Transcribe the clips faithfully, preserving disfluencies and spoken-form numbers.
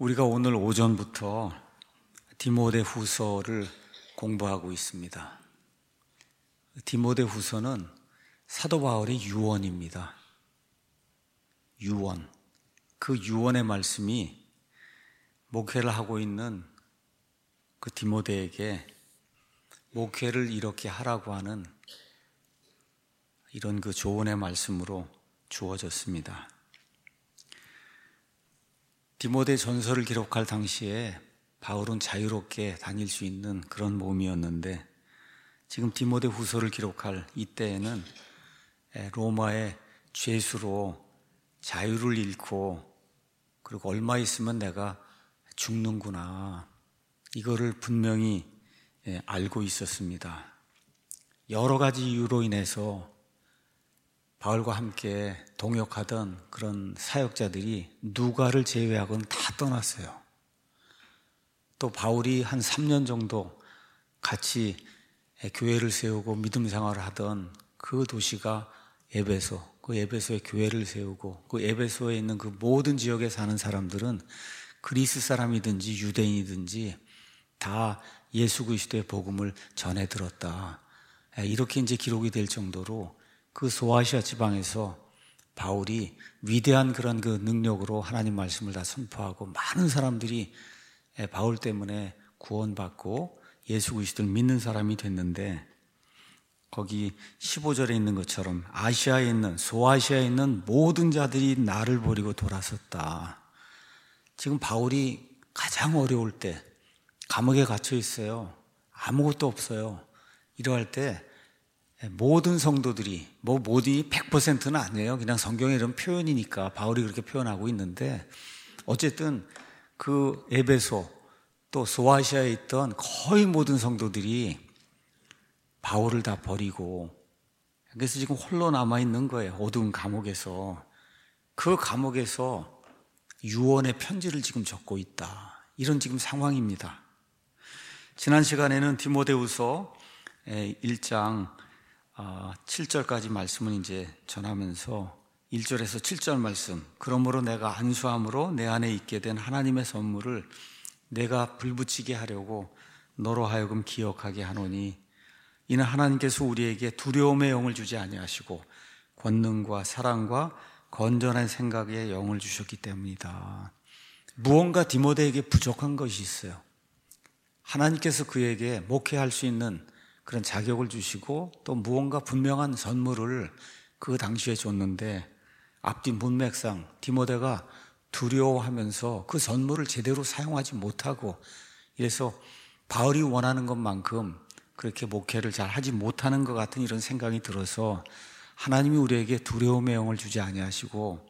우리가 오늘 오전부터 디모데 후서를 공부하고 있습니다. 디모데 후서는 사도 바울의 유언입니다. 유언. 그 유언의 말씀이 목회를 하고 있는 그 디모데에게 목회를 이렇게 하라고 하는 이런 그 조언의 말씀으로 주어졌습니다. 디모데 전서를 기록할 당시에 바울은 자유롭게 다닐 수 있는 그런 몸이었는데 지금 디모데 후서를 기록할 이때에는 로마의 죄수로 자유를 잃고 그리고 얼마 있으면 내가 죽는구나, 이거를 분명히 알고 있었습니다. 여러 가지 이유로 인해서 바울과 함께 동역하던 그런 사역자들이 누가를 제외하고는 다 떠났어요. 또 바울이 한 삼 년 정도 같이 교회를 세우고 믿음 생활을 하던 그 도시가 에베소, 그 에베소에 교회를 세우고 그 에베소에 있는 그 모든 지역에 사는 사람들은 그리스 사람이든지 유대인이든지 다 예수 그리스도의 복음을 전해 들었다. 이렇게 이제 기록이 될 정도로 그 소아시아 지방에서 바울이 위대한 그런 그 능력으로 하나님 말씀을 다 선포하고 많은 사람들이 바울 때문에 구원받고 예수 그리스도를 믿는 사람이 됐는데, 거기 십오 절에 있는 것처럼 아시아에 있는, 소아시아에 있는 모든 자들이 나를 버리고 돌아섰다. 지금 바울이 가장 어려울 때 감옥에 갇혀 있어요. 아무것도 없어요. 이러할 때 모든 성도들이, 뭐 모두 백 퍼센트는 아니에요. 그냥 성경의 이런 표현이니까 바울이 그렇게 표현하고 있는데, 어쨌든 그 에베소 또 소아시아에 있던 거의 모든 성도들이 바울을 다 버리고, 그래서 지금 홀로 남아있는 거예요. 어두운 감옥에서. 그 감옥에서 유언의 편지를 지금 적고 있다. 이런 지금 상황입니다. 지난 시간에는 디모데후서 일 장 칠 절까지 말씀을 이제 전하면서 일 절에서 칠 절 말씀, 그러므로 내가 안수함으로 내 안에 있게 된 하나님의 선물을 내가 불붙이게 하려고 너로 하여금 기억하게 하노니 이는 하나님께서 우리에게 두려움의 영을 주지 아니하시고 권능과 사랑과 건전한 생각의 영을 주셨기 때문이다. 무언가 디모데에게 부족한 것이 있어요. 하나님께서 그에게 목회할 수 있는 그런 자격을 주시고 또 무언가 분명한 선물을 그 당시에 줬는데, 앞뒤 문맥상 디모데가 두려워하면서 그 선물을 제대로 사용하지 못하고, 이래서 바울이 원하는 것만큼 그렇게 목회를 잘 하지 못하는 것 같은 이런 생각이 들어서, 하나님이 우리에게 두려움의 영을 주지 아니하시고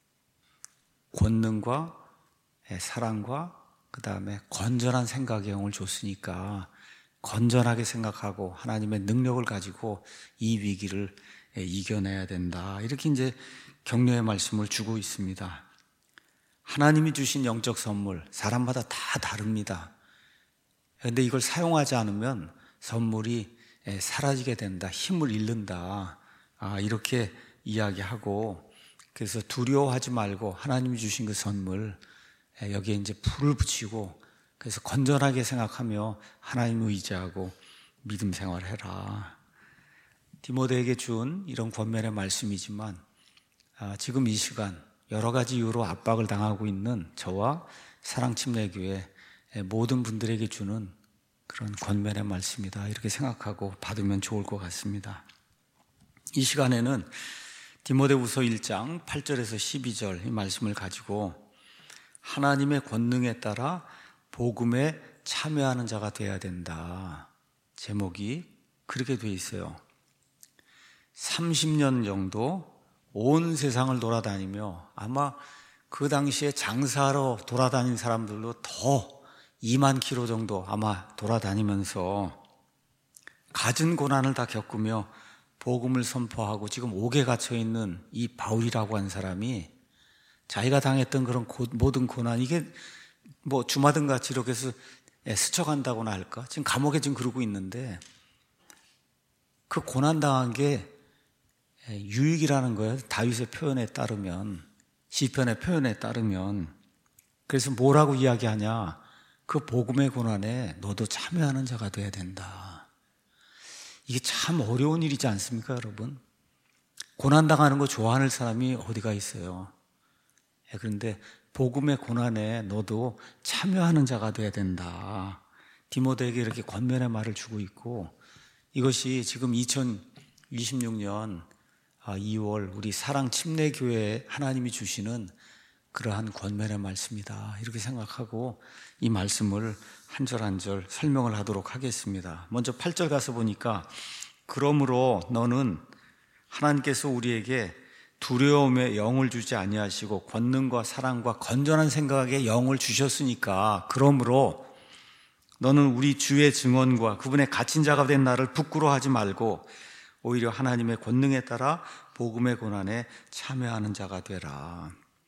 권능과 사랑과 그 다음에 건전한 생각의 영을 줬으니까 건전하게 생각하고 하나님의 능력을 가지고 이 위기를 이겨내야 된다. 이렇게 이제 격려의 말씀을 주고 있습니다. 하나님이 주신 영적 선물, 사람마다 다 다릅니다. 그런데 이걸 사용하지 않으면 선물이 사라지게 된다, 힘을 잃는다, 아, 이렇게 이야기하고, 그래서 두려워하지 말고 하나님이 주신 그 선물, 여기에 이제 불을 붙이고, 그래서 건전하게 생각하며 하나님을 의지하고 믿음 생활을 해라. 디모데에게 준 이런 권면의 말씀이지만, 아, 지금 이 시간 여러 가지 이유로 압박을 당하고 있는 저와 사랑침례교회 모든 분들에게 주는 그런 권면의 말씀이다, 이렇게 생각하고 받으면 좋을 것 같습니다. 이 시간에는 디모데후서 일 장 팔 절에서 십이 절 이 말씀을 가지고 하나님의 권능에 따라 복음에 참여하는 자가 되어야 된다, 제목이 그렇게 되어 있어요. 삼십 년 정도 온 세상을 돌아다니며, 아마 그 당시에 장사하러 돌아다닌 사람들로 더 이만 킬로 정도 아마 돌아다니면서 갖은 고난을 다 겪으며 복음을 선포하고 지금 옥에 갇혀있는 이 바울이라고 한 사람이 자기가 당했던 그런 고, 모든 고난, 이게 뭐 주마등같이 이렇게 해서 스쳐간다고나 할까? 지금 감옥에 지금 그러고 있는데, 그 고난당한 게 유익이라는 거예요. 다윗의 표현에 따르면, 시편의 표현에 따르면. 그래서 뭐라고 이야기하냐? 그 복음의 고난에 너도 참여하는 자가 돼야 된다. 이게 참 어려운 일이지 않습니까, 여러분? 고난당하는 거 좋아하는 사람이 어디가 있어요? 그런데 복음의 고난에 너도 참여하는 자가 돼야 된다. 디모데에게 이렇게 권면의 말을 주고 있고, 이것이 지금 이천이십육 년 이월 우리 사랑 침례교회에 하나님이 주시는 그러한 권면의 말씀이다, 이렇게 생각하고 이 말씀을 한 절 한 절 설명을 하도록 하겠습니다. 먼저 팔 절 가서 보니까, 그러므로 너는 하나님께서 우리에게 두려움의 영을 주지 아니하시고 권능과 사랑과 건전한 생각의 영을 주셨으니까, 그러므로 너는 우리 주의 증언과 그분의 갇힌 자가 된 나를 부끄러워하지 말고 오히려 하나님의 권능에 따라 복음의 고난에 참여하는 자가 되라.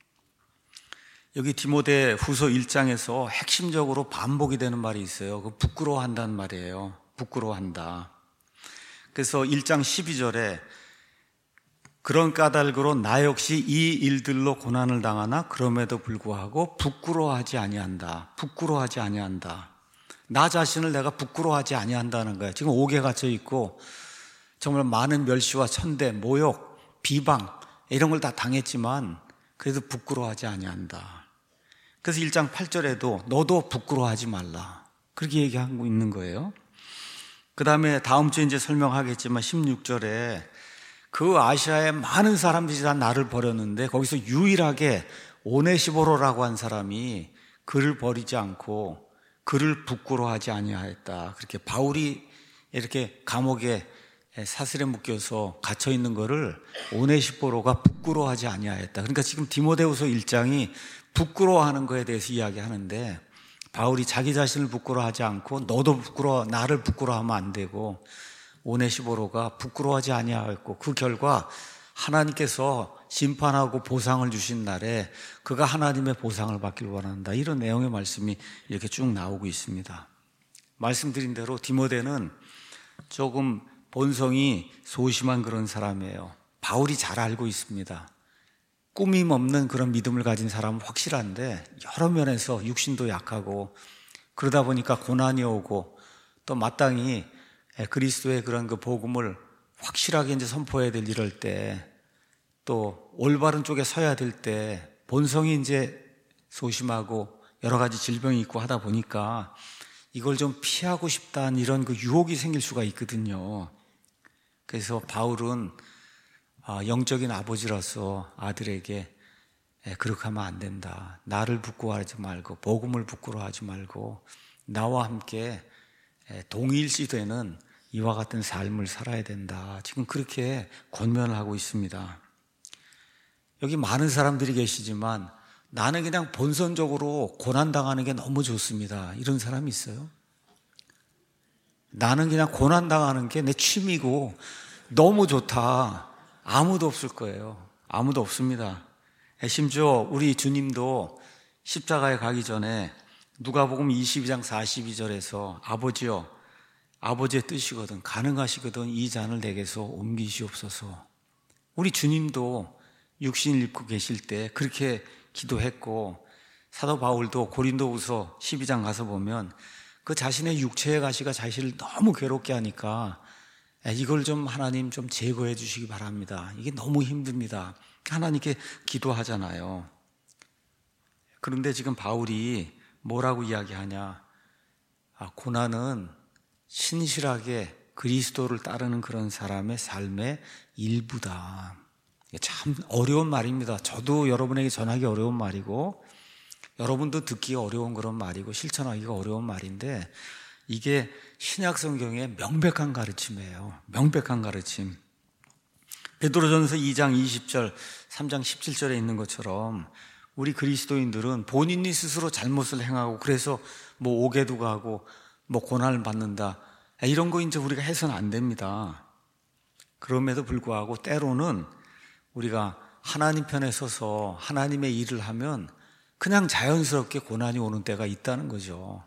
여기 디모데 후서 일 장에서 핵심적으로 반복이 되는 말이 있어요. 그 부끄러워한다는 말이에요. 부끄러워한다. 그래서 일 장 십이 절에 그런 까닭으로 나 역시 이 일들로 고난을 당하나 그럼에도 불구하고 부끄러워하지 아니한다. 부끄러워하지 아니한다. 나 자신을 내가 부끄러워하지 아니한다는 거예요. 지금 옥에 갇혀 있고 정말 많은 멸시와 천대, 모욕, 비방 이런 걸 다 당했지만 그래도 부끄러워하지 아니한다. 그래서 일 장 팔 절에도 너도 부끄러워하지 말라, 그렇게 얘기하고 있는 거예요. 그 다음에 다음 주에 이제 설명하겠지만 십육 절에 그 아시아의 많은 사람들이 다 나를 버렸는데 거기서 유일하게 오네시보로라고 한 사람이 그를 버리지 않고 그를 부끄러워하지 아니하였다. 그렇게 바울이 이렇게 감옥에 사슬에 묶여서 갇혀 있는 거를 오네시보로가 부끄러워하지 아니하였다. 그러니까 지금 디모데후서 일 장이 부끄러워하는 거에 대해서 이야기하는데, 바울이 자기 자신을 부끄러워하지 않고 너도 부끄러워, 나를 부끄러워하면 안 되고, 오네시보로가 부끄러워하지 아니하였고 그 결과 하나님께서 심판하고 보상을 주신 날에 그가 하나님의 보상을 받기를 원한다. 이런 내용의 말씀이 이렇게 쭉 나오고 있습니다. 말씀드린 대로 디모데는 조금 본성이 소심한 그런 사람이에요. 바울이 잘 알고 있습니다. 꾸밈 없는 그런 믿음을 가진 사람은 확실한데 여러 면에서 육신도 약하고 그러다 보니까 고난이 오고 또 마땅히 그리스도의 그런 그 복음을 확실하게 이제 선포해야 될 이럴 때, 또 올바른 쪽에 서야 될 때 본성이 이제 소심하고 여러 가지 질병이 있고 하다 보니까 이걸 좀 피하고 싶다는 이런 그 유혹이 생길 수가 있거든요. 그래서 바울은 영적인 아버지로서 아들에게 그렇게 하면 안 된다. 나를 부끄러워하지 말고 복음을 부끄러워하지 말고 나와 함께 동일시되는 이와 같은 삶을 살아야 된다. 지금 그렇게 권면을 하고 있습니다. 여기 많은 사람들이 계시지만 나는 그냥 본선적으로 고난당하는 게 너무 좋습니다, 이런 사람이 있어요? 나는 그냥 고난당하는 게 내 취미고 너무 좋다. 아무도 없을 거예요. 아무도 없습니다. 심지어 우리 주님도 십자가에 가기 전에 누가복음 이십이 장 사십이 절에서 아버지여, 아버지의 뜻이거든 가능하시거든 이 잔을 내게서 옮기시옵소서. 우리 주님도 육신을 입고 계실 때 그렇게 기도했고, 사도 바울도 고린도후서 십이 장 가서 보면 그 자신의 육체의 가시가 자신을 너무 괴롭게 하니까 이걸 좀 하나님 좀 제거해 주시기 바랍니다. 이게 너무 힘듭니다. 하나님께 기도하잖아요. 그런데 지금 바울이 뭐라고 이야기하냐? 아, 고난은 신실하게 그리스도를 따르는 그런 사람의 삶의 일부다. 참 어려운 말입니다. 저도 여러분에게 전하기 어려운 말이고 여러분도 듣기 어려운 그런 말이고 실천하기가 어려운 말인데, 이게 신약 성경의 명백한 가르침이에요. 명백한 가르침. 베드로전서 이 장 이십 절, 삼 장 십칠 절에 있는 것처럼 우리 그리스도인들은 본인이 스스로 잘못을 행하고 그래서 뭐 옥에도 가고 뭐 고난을 받는다, 이런 거 이제 우리가 해서는 안 됩니다. 그럼에도 불구하고 때로는 우리가 하나님 편에 서서 하나님의 일을 하면 그냥 자연스럽게 고난이 오는 때가 있다는 거죠.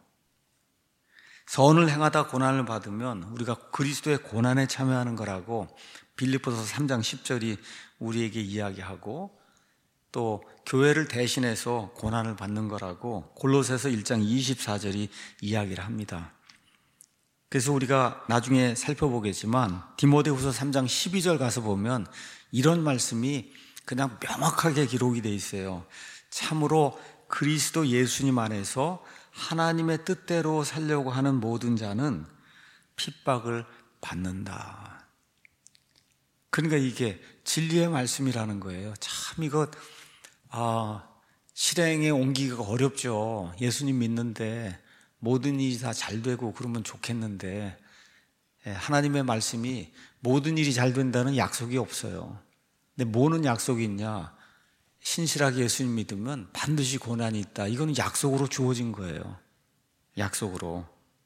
선을 행하다 고난을 받으면 우리가 그리스도의 고난에 참여하는 거라고 빌립보서 삼 장 십 절이 우리에게 이야기하고, 또 교회를 대신해서 고난을 받는 거라고 골로새서 일 장 이십사 절이 이야기를 합니다. 그래서 우리가 나중에 살펴보겠지만 디모데후서 삼 장 십이 절 가서 보면 이런 말씀이 그냥 명확하게 기록이 돼 있어요. 참으로 그리스도 예수님 안에서 하나님의 뜻대로 살려고 하는 모든 자는 핍박을 받는다. 그러니까 이게 진리의 말씀이라는 거예요. 참 이거 아, 실행에 옮기기가 어렵죠. 예수님 믿는데 모든 일이 다 잘 되고 그러면 좋겠는데 하나님의 말씀이 모든 일이 잘 된다는 약속이 없어요. 근데 뭐는 약속이 있냐? 신실하게 예수님 믿으면 반드시 고난이 있다. 이거는 약속으로 주어진 거예요. 약속으로.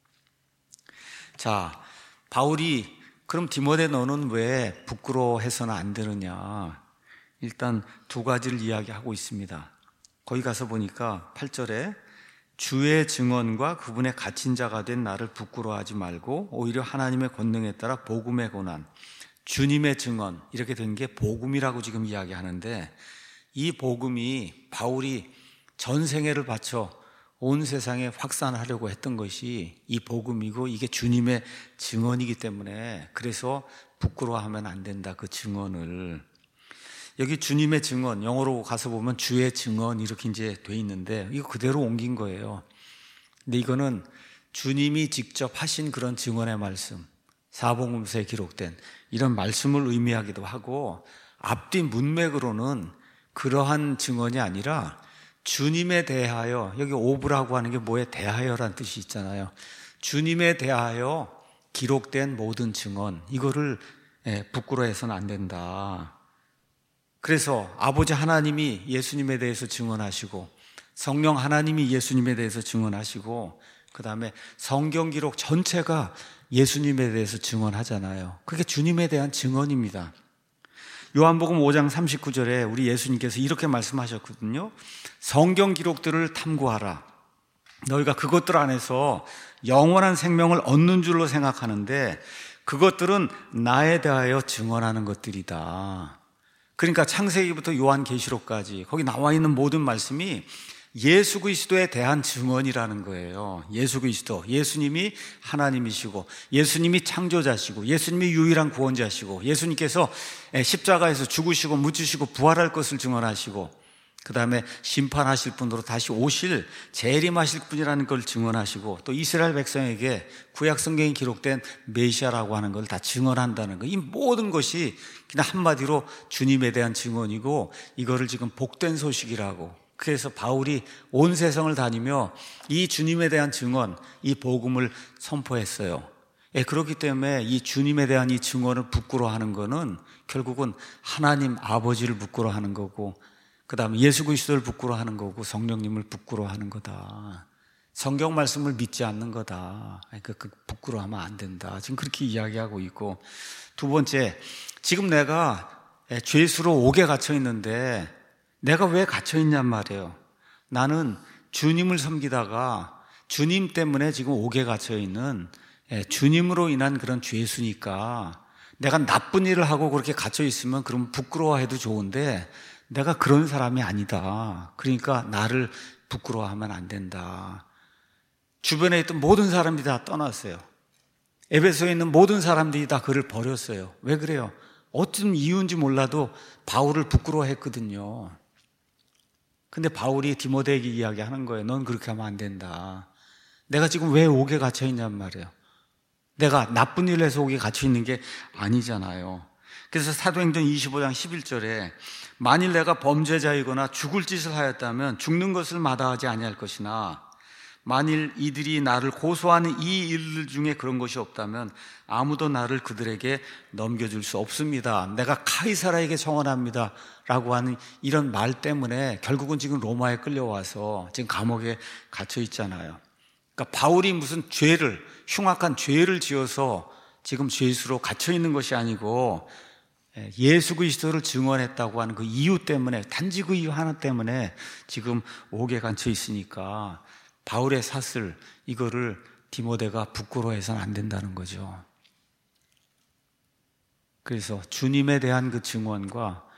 자, 바울이 그럼 디모데 너는 왜 부끄러워해서는 안 되느냐? 일단 두 가지를 이야기하고 있습니다. 거기 가서 보니까 팔 절에 주의 증언과 그분의 갇힌 자가 된 나를 부끄러워하지 말고 오히려 하나님의 권능에 따라 복음의 고난, 주님의 증언, 이렇게 된 게 복음이라고 지금 이야기하는데, 이 복음이 바울이 전 생애를 바쳐 온 세상에 확산하려고 했던 것이 이 복음이고 이게 주님의 증언이기 때문에 그래서 부끄러워하면 안 된다. 그 증언을. 여기 주님의 증언, 영어로 가서 보면 주의 증언 이렇게 이제 돼 있는데 이거 그대로 옮긴 거예요. 근데 이거는 주님이 직접 하신 그런 증언의 말씀, 사복음서에 기록된 이런 말씀을 의미하기도 하고, 앞뒤 문맥으로는 그러한 증언이 아니라 주님에 대하여, 여기 오브라고 하는 게 뭐에 대하여라는 뜻이 있잖아요. 주님에 대하여 기록된 모든 증언, 이거를 부끄러워해서는 안 된다. 그래서 아버지 하나님이 예수님에 대해서 증언하시고 성령 하나님이 예수님에 대해서 증언하시고 그 다음에 성경 기록 전체가 예수님에 대해서 증언하잖아요. 그게 주님에 대한 증언입니다. 요한복음 오 장 삼십구 절에 우리 예수님께서 이렇게 말씀하셨거든요. 성경 기록들을 탐구하라. 너희가 그것들 안에서 영원한 생명을 얻는 줄로 생각하는데 그것들은 나에 대하여 증언하는 것들이다. 그러니까 창세기부터 요한계시록까지 거기 나와 있는 모든 말씀이 예수 그리스도에 대한 증언이라는 거예요. 예수 그리스도, 예수님이 하나님이시고 예수님이 창조자시고 예수님이 유일한 구원자시고 예수님께서 십자가에서 죽으시고 묻히시고 부활할 것을 증언하시고 그 다음에 심판하실 분으로 다시 오실 재림하실 분이라는 걸 증언하시고 또 이스라엘 백성에게 구약 성경에 기록된 메시아라고 하는 걸 다 증언한다는 거. 이 모든 것이 그냥 한마디로 주님에 대한 증언이고 이거를 지금 복된 소식이라고. 그래서 바울이 온 세상을 다니며 이 주님에 대한 증언, 이 복음을 선포했어요. 예, 그렇기 때문에 이 주님에 대한 이 증언을 부끄러워하는 거는 결국은 하나님 아버지를 부끄러워하는 거고 그 다음에 예수 그리스도를 부끄러워하는 거고 성령님을 부끄러워하는 거다. 성경 말씀을 믿지 않는 거다. 그러니까 그 부끄러워하면 안 된다. 지금 그렇게 이야기하고 있고, 두 번째, 지금 내가 죄수로 옥에 갇혀 있는데 내가 왜 갇혀 있냔 말이에요. 나는 주님을 섬기다가 주님 때문에 지금 옥에 갇혀 있는 주님으로 인한 그런 죄수니까 내가 나쁜 일을 하고 그렇게 갇혀 있으면 그럼 부끄러워해도 좋은데 내가 그런 사람이 아니다. 그러니까 나를 부끄러워하면 안 된다. 주변에 있던 모든 사람들이 다 떠났어요. 에베소에 있는 모든 사람들이 다 그를 버렸어요. 왜 그래요? 어떤 이유인지 몰라도 바울을 부끄러워했거든요. 근데 바울이 디모데에게 이야기하는 거예요. 넌 그렇게 하면 안 된다. 내가 지금 왜 옥에 갇혀 있냔 말이에요. 내가 나쁜 일을 해서 옥에 갇혀 있는 게 아니잖아요. 그래서 사도행전 이십오 장 십일 절에 만일 내가 범죄자이거나 죽을 짓을 하였다면 죽는 것을 마다하지 아니할 것이나 만일 이들이 나를 고소하는 이 일들 중에 그런 것이 없다면 아무도 나를 그들에게 넘겨줄 수 없습니다. 내가 카이사라에게 청원합니다 라고 하는 이런 말 때문에 결국은 지금 로마에 끌려와서 지금 감옥에 갇혀 있잖아요. 그러니까 바울이 무슨 죄를 흉악한 죄를 지어서 지금 죄수로 갇혀 있는 것이 아니고 예수 그리스도를 증언했다고 하는 그 이유 때문에, 단지 그 이유 하나 때문에 지금 옥에 갇혀 있으니까 바울의 사슬, 이거를 디모데가 부끄러워해서는 안 된다는 거죠. 그래서 주님에 대한 그 증언과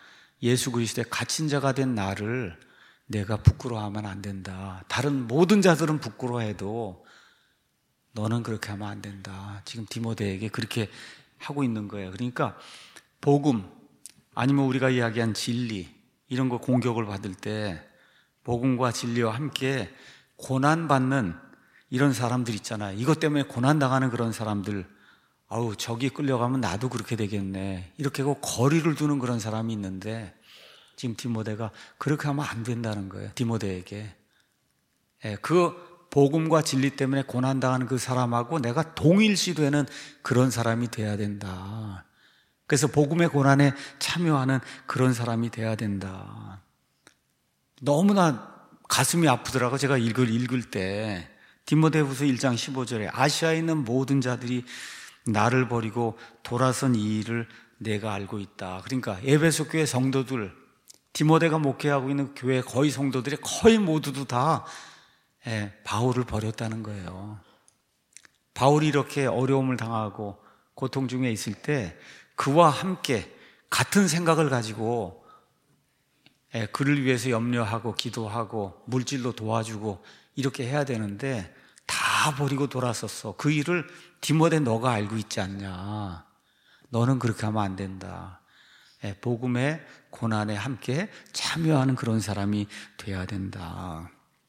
예수 그리스도의 갇힌 자가 된 나를 내가 부끄러워하면 안 된다. 다른 모든 자들은 부끄러워해도 너는 그렇게 하면 안 된다. 지금 디모데에게 그렇게 하고 있는 거예요. 그러니까 복음 아니면 우리가 이야기한 진리 이런 거 공격을 받을 때 복음과 진리와 함께 고난받는 이런 사람들 있잖아요. 이것 때문에 고난당하는 그런 사람들, 아우 저기 끌려가면 나도 그렇게 되겠네 이렇게 하고 거리를 두는 그런 사람이 있는데 지금 디모데가 그렇게 하면 안 된다는 거예요. 디모데에게 예, 그 복음과 진리 때문에 고난당하는 그 사람하고 내가 동일시되는 그런 사람이 돼야 된다. 그래서 복음의 고난에 참여하는 그런 사람이 돼야 된다. 너무나 가슴이 아프더라고. 제가 읽을, 읽을 때 디모데후서 일 장 십오 절에 아시아에 있는 모든 자들이 나를 버리고 돌아선 이 일을 내가 알고 있다. 그러니까 에베소 교회 성도들, 디모데가 목회하고 있는 교회 거의 성도들이 거의 모두도 다 예, 바울을 버렸다는 거예요. 바울이 이렇게 어려움을 당하고 고통 중에 있을 때 그와 함께 같은 생각을 가지고 예, 그를 위해서 염려하고 기도하고 물질로 도와주고 이렇게 해야 되는데 다 버리고 돌아섰어. 그 일을 디모데 너가 알고 있지 않냐. 너는 그렇게 하면 안 된다. 예, 복음의 고난에 함께 참여하는 그런 사람이 돼야 된다.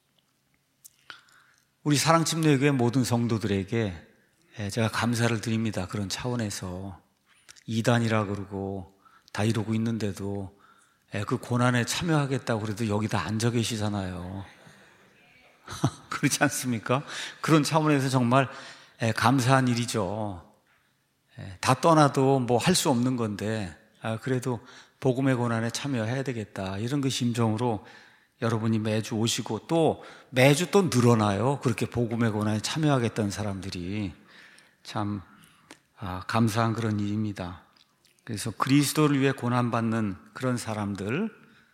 우리 사랑침례교회 모든 성도들에게 예, 제가 감사를 드립니다. 그런 차원에서 이단이라 그러고 다 이러고 있는데도 예, 그 고난에 참여하겠다고 그래도 여기 다 앉아 계시잖아요. 그렇지 않습니까? 그런 차원에서 정말 예, 감사한 일이죠. 예, 다 떠나도 뭐 할 수 없는 건데 아, 그래도 복음의 고난에 참여해야 되겠다 이런 그 심정으로 여러분이 매주 오시고 또 매주 또 늘어나요. 그렇게 복음의 고난에 참여하겠다는 사람들이 참 아, 감사한 그런 일입니다. 그래서 그리스도를 위해 고난받는 그런 사람들,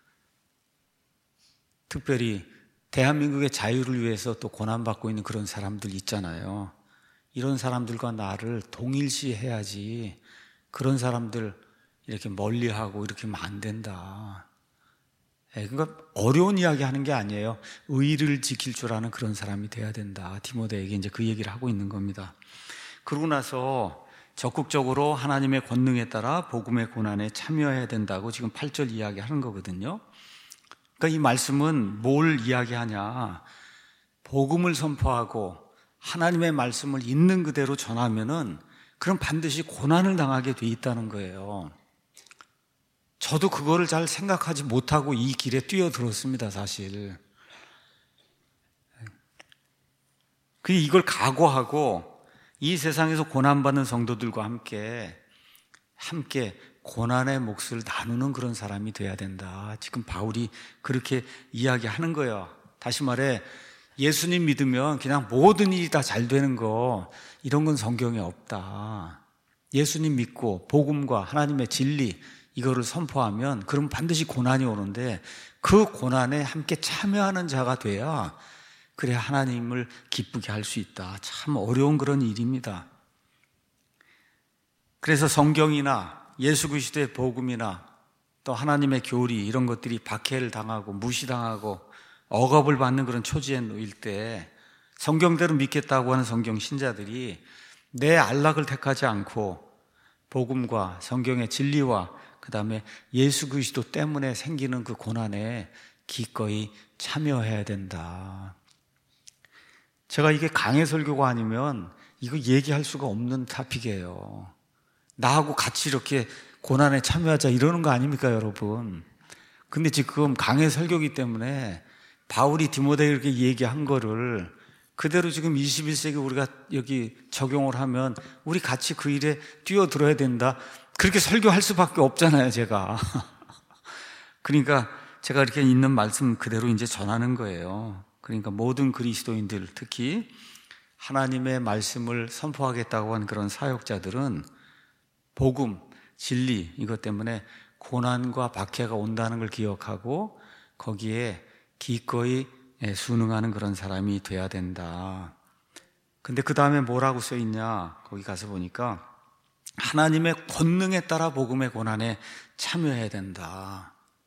특별히 대한민국의 자유를 위해서 또 고난받고 있는 그런 사람들 있잖아요. 이런 사람들과 나를 동일시해야지 그런 사람들 이렇게 멀리하고 이렇게 하면 안 된다. 그러니까 어려운 이야기 하는 게 아니에요. 의를 지킬 줄 아는 그런 사람이 돼야 된다. 디모데에게 이제 그 얘기를 하고 있는 겁니다. 그러고 나서 적극적으로 하나님의 권능에 따라 복음의 고난에 참여해야 된다고 지금 팔 절 이야기하는 거거든요. 그러니까 이 말씀은 뭘 이야기하냐. 복음을 선포하고 하나님의 말씀을 있는 그대로 전하면은 그럼 반드시 고난을 당하게 돼 있다는 거예요. 저도 그거를 잘 생각하지 못하고 이 길에 뛰어들었습니다, 사실. 그 이걸 각오하고 이 세상에서 고난받는 성도들과 함께 함께 고난의 몫을 나누는 그런 사람이 돼야 된다. 지금 바울이 그렇게 이야기하는 거예요. 다시 말해 예수님 믿으면 그냥 모든 일이 다 잘 되는 거 이런 건 성경에 없다. 예수님 믿고 복음과 하나님의 진리 이거를 선포하면 그럼 반드시 고난이 오는데 그 고난에 함께 참여하는 자가 돼야 그래야 하나님을 기쁘게 할 수 있다. 참 어려운 그런 일입니다. 그래서 성경이나 예수 그리스도의 복음이나 또 하나님의 교리 이런 것들이 박해를 당하고 무시당하고 억압을 받는 그런 초지에 놓일 때 성경대로 믿겠다고 하는 성경 신자들이 내 안락을 택하지 않고 복음과 성경의 진리와 그 다음에 예수 그리스도 때문에 생기는 그 고난에 기꺼이 참여해야 된다. 제가 이게 강해 설교가 아니면 이거 얘기할 수가 없는 토픽이에요. 나하고 같이 이렇게 고난에 참여하자 이러는 거 아닙니까, 여러분? 근데 지금 강해 설교이기 때문에 바울이 디모데에 이렇게 얘기한 거를 그대로 지금 이십일 세기 우리가 여기 적용을 하면 우리 같이 그 일에 뛰어들어야 된다. 그렇게 설교할 수밖에 없잖아요, 제가. 그러니까 제가 이렇게 있는 말씀 그대로 이제 전하는 거예요. 그러니까 모든 그리스도인들, 특히 하나님의 말씀을 선포하겠다고 한 그런 사역자들은 복음, 진리 이것 때문에 고난과 박해가 온다는 걸 기억하고 거기에 기꺼이 순응하는 그런 사람이 돼야 된다. 근데 그 다음에 뭐라고 써 있냐? 거기 가서 보니까 하나님의 권능에 따라 복음의 고난에 참여해야 된다.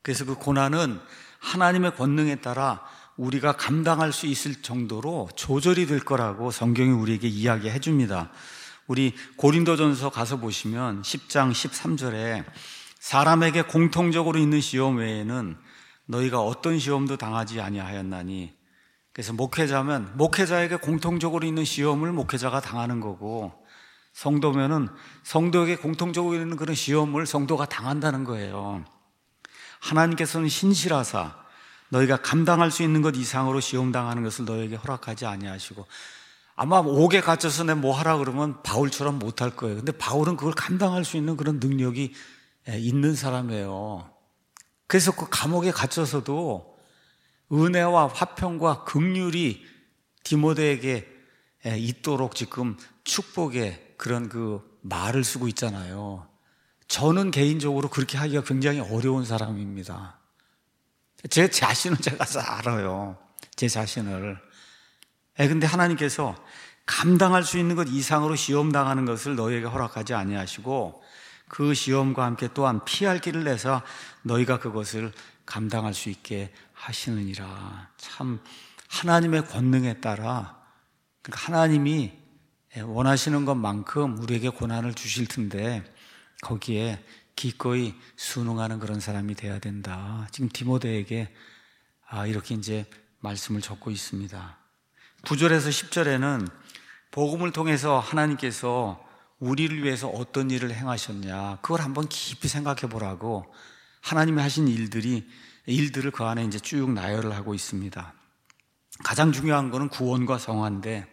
그래서 그 고난은 하나님의 권능에 따라 우리가 감당할 수 있을 정도로 조절이 될 거라고 성경이 우리에게 이야기해 줍니다. 우리 고린도전서 가서 보시면 십 장 십삼 절에 사람에게 공통적으로 있는 시험 외에는 너희가 어떤 시험도 당하지 아니하였나니, 그래서 목회자면 목회자에게 공통적으로 있는 시험을 목회자가 당하는 거고, 성도면은 성도에게 공통적으로 있는 그런 시험을 성도가 당한다는 거예요. 하나님께서는 신실하사 너희가 감당할 수 있는 것 이상으로 시험 당하는 것을 너희에게 허락하지 아니하시고, 아마 옥에 갇혀서 내 뭐 하라 그러면 바울처럼 못할 거예요. 근데 바울은 그걸 감당할 수 있는 그런 능력이 있는 사람이에요. 그래서 그 감옥에 갇혀서도 은혜와 화평과 긍휼이 디모데에게 있도록 지금 축복의 그런 그 말을 쓰고 있잖아요. 저는 개인적으로 그렇게 하기가 굉장히 어려운 사람입니다. 제 자신을 제가 잘 알아요. 제 자신을. 근데 하나님께서 감당할 수 있는 것 이상으로 시험 당하는 것을 너희에게 허락하지 아니하시고, 그 시험과 함께 또한 피할 길을 내서 너희가 그것을 감당할 수 있게 하시느니라. 참 하나님의 권능에 따라, 그러니까 하나님이 원하시는 것만큼 우리에게 고난을 주실 텐데 거기에 기꺼이 순응하는 그런 사람이 돼야 된다. 지금 디모데에게 이렇게 이제 말씀을 적고 있습니다. 구 절에서 십 절에는 복음을 통해서 하나님께서 우리를 위해서 어떤 일을 행하셨냐, 그걸 한번 깊이 생각해 보라고 하나님이 하신 일들이 일들을 그 안에 이제 쭉 나열을 하고 있습니다. 가장 중요한 거는 구원과 성화인데,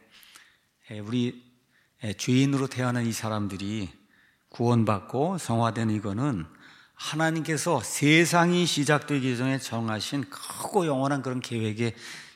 우리 죄인으로 태어난 이 사람들이 구원받고 성화된 이거는 하나님께서 세상이 시작되기 전에 정하신 크고 영원한 그런 계획의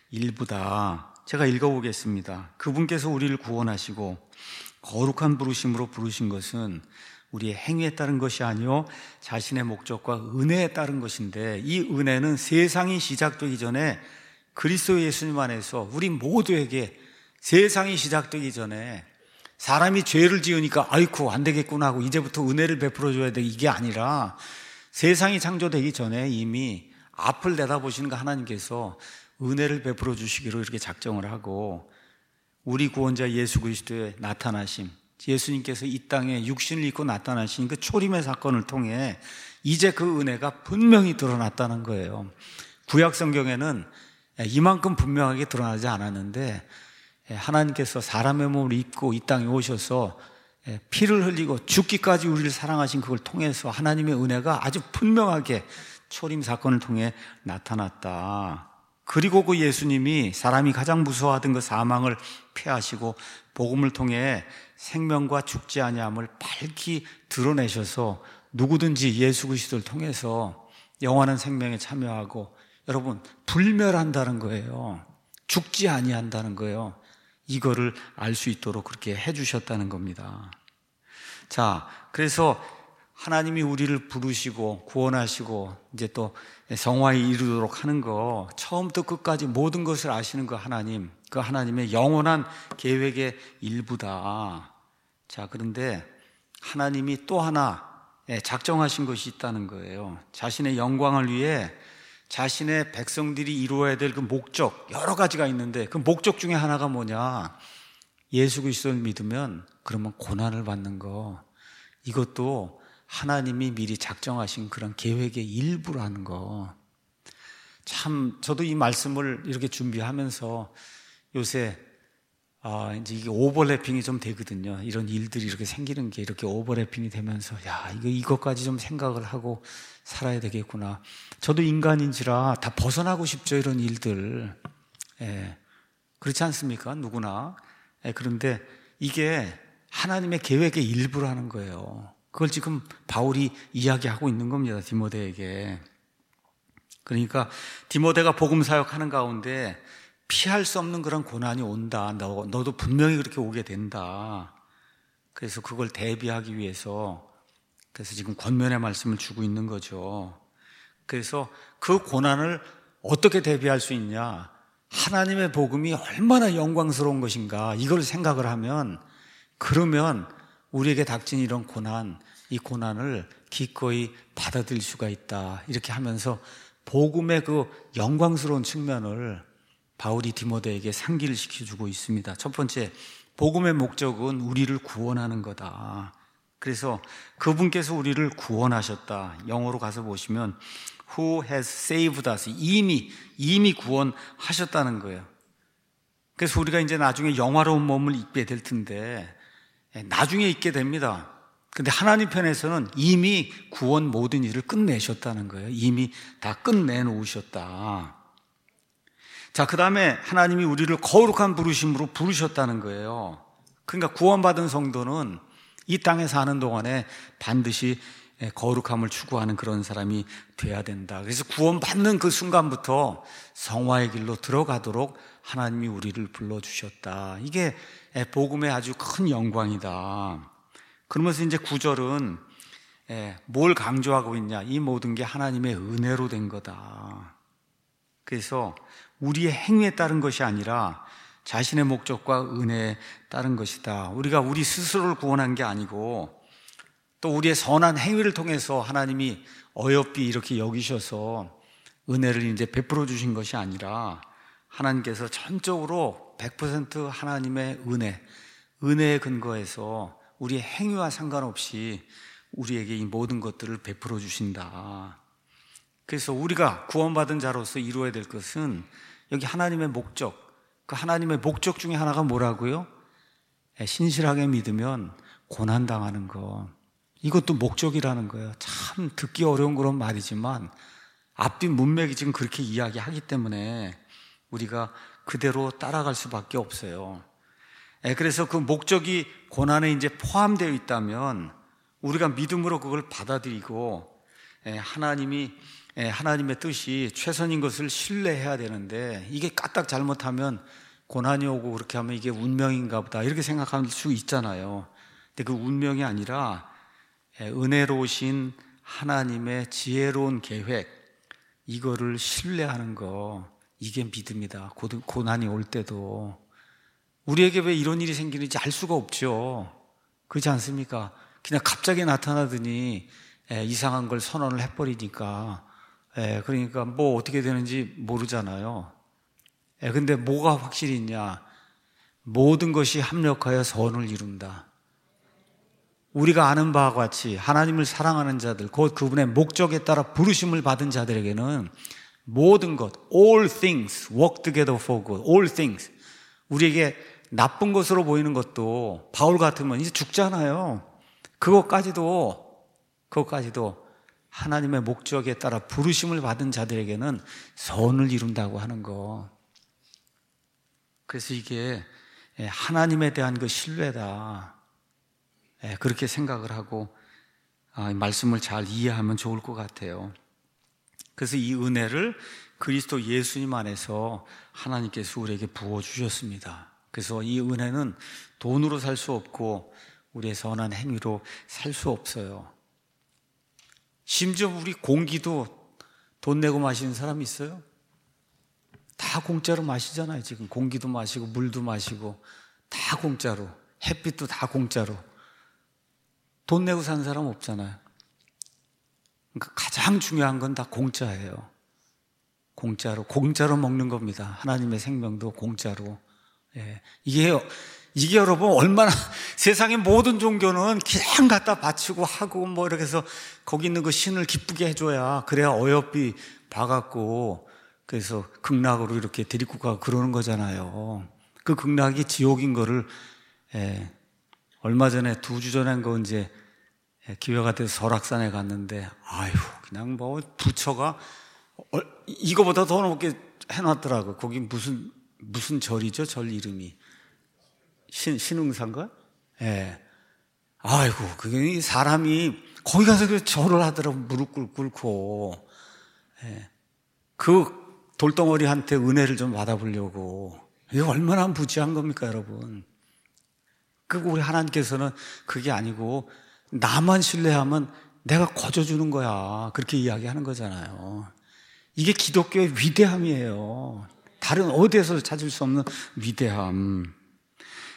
일부다. 제가 읽어보겠습니다. 그분께서 우리를 구원하시고 거룩한 부르심으로 부르신 것은 우리의 행위에 따른 것이 아니요 자신의 목적과 은혜에 따른 것인데, 이 은혜는 세상이 시작되기 전에 그리스도 예수님 안에서 우리 모두에게, 세상이 시작되기 전에 사람이 죄를 지으니까 아이쿠 안 되겠구나 하고 이제부터 은혜를 베풀어줘야 돼, 이게 아니라 세상이 창조되기 전에 이미 앞을 내다보시는 그 하나님께서 은혜를 베풀어 주시기로 이렇게 작정을 하고, 우리 구원자 예수 그리스도의 나타나심, 예수님께서 이 땅에 육신을 입고 나타나신 그 초림의 사건을 통해 이제 그 은혜가 분명히 드러났다는 거예요. 구약 성경에는 이만큼 분명하게 드러나지 않았는데, 하나님께서 사람의 몸을 입고 이 땅에 오셔서 피를 흘리고 죽기까지 우리를 사랑하신 그걸 통해서 하나님의 은혜가 아주 분명하게 초림 사건을 통해 나타났다. 그리고 그 예수님이 사람이 가장 무서워하던 그 사망을 패하시고 복음을 통해 생명과 죽지 아니함을 밝히 드러내셔서 누구든지 예수 그리스도를 통해서 영원한 생명에 참여하고, 여러분, 불멸한다는 거예요. 죽지 아니한다는 거예요. 이거를 알 수 있도록 그렇게 해주셨다는 겁니다. 자, 그래서 하나님이 우리를 부르시고 구원하시고 이제 또 성화에 이르도록 하는 거, 처음부터 끝까지 모든 것을 아시는 그 하나님, 그 하나님의 영원한 계획의 일부다. 자, 그런데 하나님이 또 하나 작정하신 것이 있다는 거예요. 자신의 영광을 위해 자신의 백성들이 이루어야 될 그 목적, 여러 가지가 있는데 그 목적 중에 하나가 뭐냐? 예수 그리스도를 믿으면 그러면 고난을 받는 거, 이것도 하나님이 미리 작정하신 그런 계획의 일부라는 거. 참 저도 이 말씀을 이렇게 준비하면서 요새 아, 이제 이게 오버래핑이 좀 되거든요. 이런 일들이 이렇게 생기는 게 이렇게 오버래핑이 되면서, 야, 이거, 이것까지 좀 생각을 하고 살아야 되겠구나. 저도 인간인지라 다 벗어나고 싶죠, 이런 일들. 예. 그렇지 않습니까? 누구나. 예, 그런데 이게 하나님의 계획의 일부라는 거예요. 그걸 지금 바울이 이야기하고 있는 겁니다, 디모데에게. 그러니까 디모데가 복음 사역하는 가운데 피할 수 없는 그런 고난이 온다. 너, 너도 분명히 그렇게 오게 된다. 그래서 그걸 대비하기 위해서, 그래서 지금 권면의 말씀을 주고 있는 거죠. 그래서 그 고난을 어떻게 대비할 수 있냐? 하나님의 복음이 얼마나 영광스러운 것인가, 이걸 생각을 하면, 그러면 우리에게 닥친 이런 고난, 이 고난을 기꺼이 받아들일 수가 있다. 이렇게 하면서 복음의 그 영광스러운 측면을 바울이 디모데에게 상기를 시켜주고 있습니다. 첫 번째, 복음의 목적은 우리를 구원하는 거다. 그래서 그분께서 우리를 구원하셨다. 영어로 가서 보시면 Who has saved us? 이미 이미 구원하셨다는 거예요. 그래서 우리가 이제 나중에 영화로운 몸을 입게 될 텐데 나중에 입게 됩니다. 근데 하나님 편에서는 이미 구원 모든 일을 끝내셨다는 거예요. 이미 다 끝내놓으셨다. 자, 그 다음에 하나님이 우리를 거룩한 부르심으로 부르셨다는 거예요. 그러니까 구원받은 성도는 이 땅에 사는 동안에 반드시 거룩함을 추구하는 그런 사람이 돼야 된다. 그래서 구원받는 그 순간부터 성화의 길로 들어가도록 하나님이 우리를 불러주셨다. 이게 복음의 아주 큰 영광이다. 그러면서 이제 구 절은 뭘 강조하고 있냐? 이 모든 게 하나님의 은혜로 된 거다. 그래서 우리의 행위에 따른 것이 아니라 자신의 목적과 은혜에 따른 것이다. 우리가 우리 스스로를 구원한 게 아니고 또 우리의 선한 행위를 통해서 하나님이 어여삐 이렇게 여기셔서 은혜를 이제 베풀어 주신 것이 아니라 하나님께서 전적으로 백 퍼센트 하나님의 은혜, 은혜에 근거해서 우리의 행위와 상관없이 우리에게 이 모든 것들을 베풀어 주신다. 그래서 우리가 구원받은 자로서 이루어야 될 것은 여기 하나님의 목적, 그 하나님의 목적 중에 하나가 뭐라고요? 신실하게 믿으면 고난당하는 것. 이것도 목적이라는 거예요. 참 듣기 어려운 그런 말이지만 앞뒤 문맥이 지금 그렇게 이야기하기 때문에 우리가 그대로 따라갈 수밖에 없어요. 그래서 그 목적이 고난에 이제 포함되어 있다면 우리가 믿음으로 그걸 받아들이고 하나님이 하나님의 뜻이 최선인 것을 신뢰해야 되는데 이게 까딱 잘못하면 고난이 오고 그렇게 하면 이게 운명인가 보다 이렇게 생각할 수 있잖아요. 근데 그 운명이 아니라 은혜로우신 하나님의 지혜로운 계획, 이거를 신뢰하는 거, 이게 믿음이다. 고난이 올 때도 우리에게 왜 이런 일이 생기는지 알 수가 없죠. 그렇지 않습니까? 그냥 갑자기 나타나더니 이상한 걸 선언을 해버리니까 그러니까 뭐 어떻게 되는지 모르잖아요. 근데 뭐가 확실히 있냐? 모든 것이 합력하여 선을 이룬다. 우리가 아는 바와 같이 하나님을 사랑하는 자들, 곧 그분의 목적에 따라 부르심을 받은 자들에게는 모든 것, all things work together for good, all things. 우리에게 나쁜 것으로 보이는 것도 바울 같으면 이제 죽잖아요. 그것까지도, 그것까지도 하나님의 목적에 따라 부르심을 받은 자들에게는 선을 이룬다고 하는 거. 그래서 이게 하나님에 대한 그 신뢰다. 그렇게 생각을 하고 말씀을 잘 이해하면 좋을 것 같아요. 그래서 이 은혜를 그리스도 예수님 안에서 하나님께서 우리에게 부어주셨습니다. 그래서 이 은혜는 돈으로 살 수 없고 우리의 선한 행위로 살 수 없어요. 심지어 우리 공기도 돈 내고 마시는 사람 있어요? 다 공짜로 마시잖아요. 지금 공기도 마시고 물도 마시고 다 공짜로, 햇빛도 다 공짜로. 돈 내고 사는 사람 없잖아요. 그러니까 가장 중요한 건 다 공짜예요. 공짜로, 공짜로 먹는 겁니다. 하나님의 생명도 공짜로. 예. 이게, 이게 여러분 얼마나 세상의 모든 종교는 그냥 갖다 바치고 하고 뭐 이렇게 해서 거기 있는 그 신을 기쁘게 해줘야 그래야 어여삐 봐갖고 그래서 극락으로 이렇게 데리고 가고 그러는 거잖아요. 그 극락이 지옥인 거를, 예. 얼마 전에 두 주 전에 그 이제 기회가 돼서 설악산에 갔는데, 아유, 그냥 뭐 부처가 이거보다 더 높게 해놨더라고. 거기 무슨 무슨 절이죠? 절 이름이 신 신흥산가? 예. 아이고, 그게 사람이 거기 가서 그 절을 하더라고. 무릎 꿇고. 예. 그 돌덩어리한테 은혜를 좀 받아보려고. 이게 얼마나 무지한 겁니까, 여러분? 그리고 우리 하나님께서는 그게 아니고 나만 신뢰하면 내가 거저주는 거야. 그렇게 이야기하는 거잖아요. 이게 기독교의 위대함이에요. 다른 어디에서 찾을 수 없는 위대함.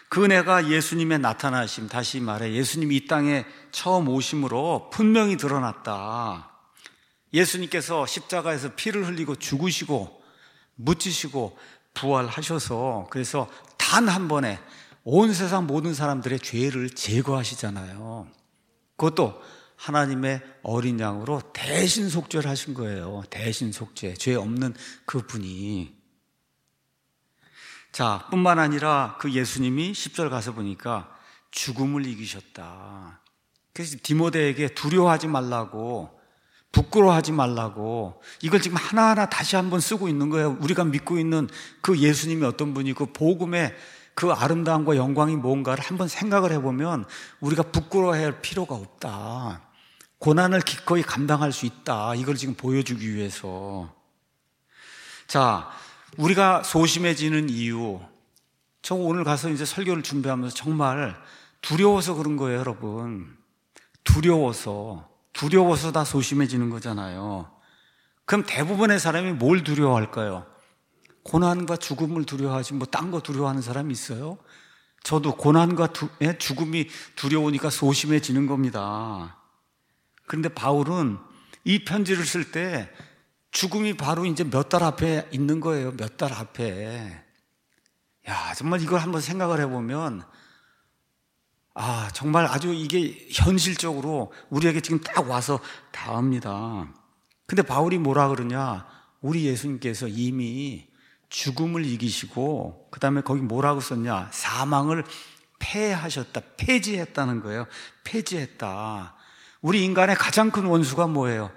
그 은혜가 예수님의 나타나심, 다시 말해 예수님이 이 땅에 처음 오심으로 분명히 드러났다. 예수님께서 십자가에서 피를 흘리고 죽으시고 묻히시고 부활하셔서 그래서 단 한 번에 온 세상 모든 사람들의 죄를 제거하시잖아요. 그것도 하나님의 어린 양으로 대신 속죄를 하신 거예요. 대신 속죄, 죄 없는 그분이. 자, 뿐만 아니라 그 예수님이 십 절 가서 보니까 죽음을 이기셨다. 그래서 디모데에게 두려워하지 말라고, 부끄러워하지 말라고, 이걸 지금 하나하나 다시 한번 쓰고 있는 거예요. 우리가 믿고 있는 그 예수님이 어떤 분이고 복음의 그 아름다움과 영광이 뭔가를 한번 생각을 해보면 우리가 부끄러워할 필요가 없다. 고난을 기꺼이 감당할 수 있다. 이걸 지금 보여주기 위해서. 자, 우리가 소심해지는 이유, 저 오늘 가서 이제 설교를 준비하면서 정말 두려워서 그런 거예요, 여러분. 두려워서, 두려워서 다 소심해지는 거잖아요. 그럼 대부분의 사람이 뭘 두려워할까요? 고난과 죽음을 두려워하지 뭐 딴 거 두려워하는 사람이 있어요? 저도 고난과 두, 예? 죽음이 두려우니까 소심해지는 겁니다. 그런데 바울은 이 편지를 쓸 때 죽음이 바로 이제 몇 달 앞에 있는 거예요. 몇 달 앞에. 야, 정말 이걸 한번 생각을 해보면 아, 정말 아주 이게 현실적으로 우리에게 지금 딱 와서 닿습니다. 근데 바울이 뭐라 그러냐? 우리 예수님께서 이미 죽음을 이기시고 그 다음에 거기 뭐라고 썼냐? 사망을 폐하셨다. 폐지했다는 거예요. 폐지했다. 우리 인간의 가장 큰 원수가 뭐예요?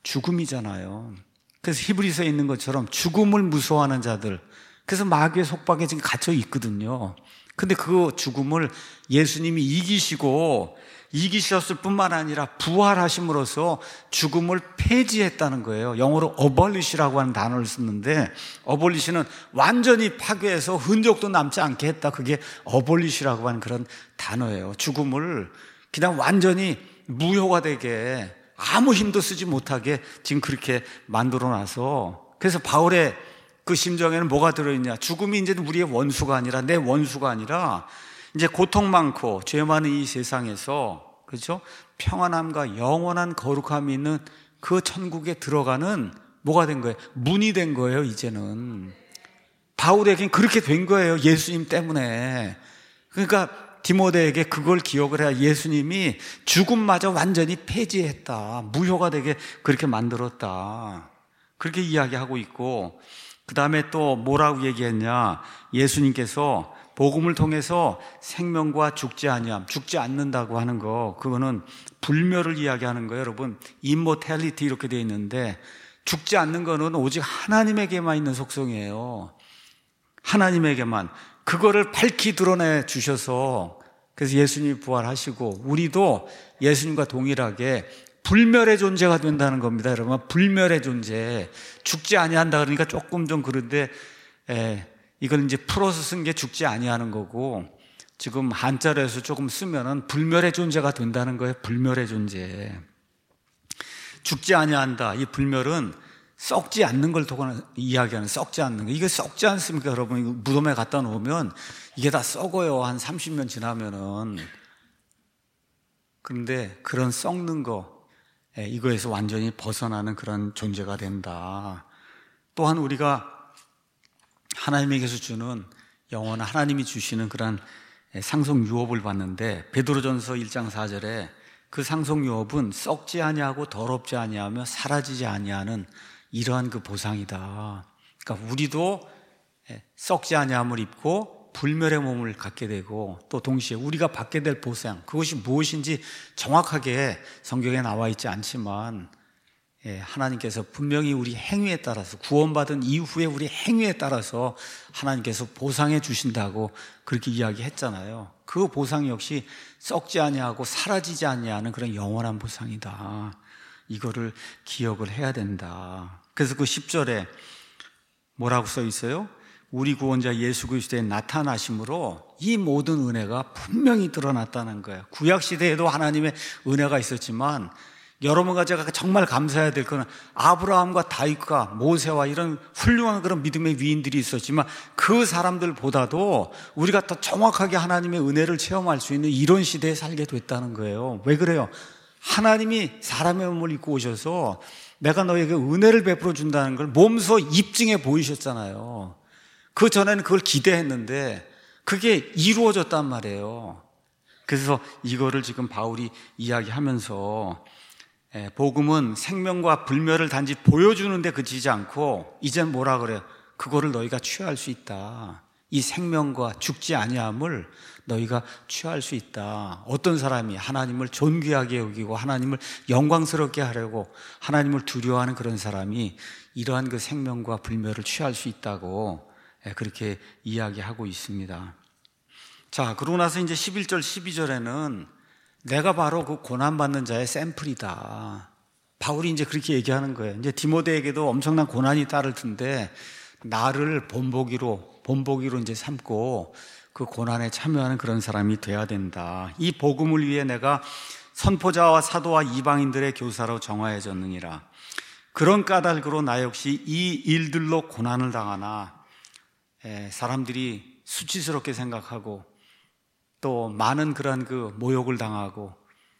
죽음이잖아요. 그래서 히브리서에 있는 것처럼 죽음을 무서워하는 자들, 그래서 마귀의 속박에 지금 갇혀 있거든요. 근데 그 죽음을 예수님이 이기시고 이기셨을 뿐만 아니라 부활하심으로써 죽음을 폐지했다는 거예요. 영어로 abolish라고 하는 단어를 쓰는데 abolish는 완전히 파괴해서 흔적도 남지 않게 했다. 그게 abolish라고 하는 그런 단어예요. 죽음을 그냥 완전히 무효가 되게 아무 힘도 쓰지 못하게 지금 그렇게 만들어놔서, 그래서 바울의 그 심정에는 뭐가 들어있냐? 죽음이 이제 우리의 원수가 아니라, 내 원수가 아니라 이제 고통 많고 죄 많은 이 세상에서, 그렇죠? 평안함과 영원한 거룩함이 있는 그 천국에 들어가는 뭐가 된 거예요? 문이 된 거예요. 이제는 바울에겐 그렇게 된 거예요. 예수님 때문에. 그러니까 디모데에게 그걸 기억을 해야 예수님이 죽음마저 완전히 폐지했다. 무효가 되게 그렇게 만들었다. 그렇게 이야기하고 있고, 그 다음에 또 뭐라고 얘기했냐? 예수님께서 복음을 통해서 생명과 죽지 아니함, 죽지 않는다고 하는 거, 그거는 불멸을 이야기하는 거예요. 여러분, immortality 이렇게 되어 있는데 죽지 않는 거는 오직 하나님에게만 있는 속성이에요. 하나님에게만. 그거를 밝히 드러내 주셔서, 그래서 예수님이 부활하시고 우리도 예수님과 동일하게 불멸의 존재가 된다는 겁니다. 여러분, 불멸의 존재. 죽지 아니한다 그러니까 조금 좀 그런데, 에, 이걸 이제 풀어서 쓴 게 죽지 아니하는 거고, 지금 한자로에서 조금 쓰면은 불멸의 존재가 된다는 거예요. 불멸의 존재. 죽지 아니한다. 이 불멸은 썩지 않는 걸 이야기하는, 썩지 않는 거. 이게 썩지 않습니까, 여러분? 이거 무덤에 갖다 놓으면 이게 다 썩어요. 한 삼십 년 지나면은. 그런데 그런 썩는 거, 이거에서 완전히 벗어나는 그런 존재가 된다. 또한 우리가 하나님에게서 주는 영원한, 하나님이 주시는 그런 상속 유업을 봤는데, 베드로전서 일 장 사 절에 그 상속 유업은 썩지 아니하고 더럽지 아니하며 사라지지 아니하는 이러한 그 보상이다. 그러니까 우리도 썩지 아니함을 입고 불멸의 몸을 갖게 되고, 또 동시에 우리가 받게 될 보상, 그것이 무엇인지 정확하게 성경에 나와 있지 않지만 하나님께서 분명히 우리 행위에 따라서, 구원받은 이후에 우리 행위에 따라서 하나님께서 보상해 주신다고 그렇게 이야기했잖아요. 그 보상 역시 썩지 아니하고 사라지지 아니하는 그런 영원한 보상이다. 이거를 기억을 해야 된다. 그래서 그 십 절에 뭐라고 써 있어요? 우리 구원자 예수 그리스도의 나타나심으로 이 모든 은혜가 분명히 드러났다는 거예요. 구약 시대에도 하나님의 은혜가 있었지만 여러분과 제가 정말 감사해야 될 것은 아브라함과 다윗과 모세와 이런 훌륭한 그런 믿음의 위인들이 있었지만 그 사람들보다도 우리가 더 정확하게 하나님의 은혜를 체험할 수 있는 이런 시대에 살게 됐다는 거예요. 왜 그래요? 하나님이 사람의 몸을 입고 오셔서 내가 너에게 은혜를 베풀어 준다는 걸 몸소 입증해 보이셨잖아요. 그 전에는 그걸 기대했는데 그게 이루어졌단 말이에요. 그래서 이거를 지금 바울이 이야기하면서 복음은 생명과 불멸을 단지 보여주는데 그치지 않고 이젠 뭐라 그래요? 그거를 너희가 취할 수 있다. 이 생명과 죽지 아니함을 너희가 취할 수 있다. 어떤 사람이 하나님을 존귀하게 여기고 하나님을 영광스럽게 하려고 하나님을 두려워하는 그런 사람이 이러한 그 생명과 불멸을 취할 수 있다고 그렇게 이야기하고 있습니다. 자, 그러고 나서 이제 십일 절, 십이 절에는 내가 바로 그 고난받는 자의 샘플이다. 바울이 이제 그렇게 얘기하는 거예요. 이제 디모데에게도 엄청난 고난이 따를 텐데 나를 본보기로, 본보기로 이제 삼고 그 고난에 참여하는 그런 사람이 돼야 된다. 이 복음을 위해 내가 선포자와 사도와 이방인들의 교사로 정하여졌느니라. 그런 까닭으로 나 역시 이 일들로 고난을 당하나 에, 사람들이 수치스럽게 생각하고 또 많은 그런 그 모욕을 당하고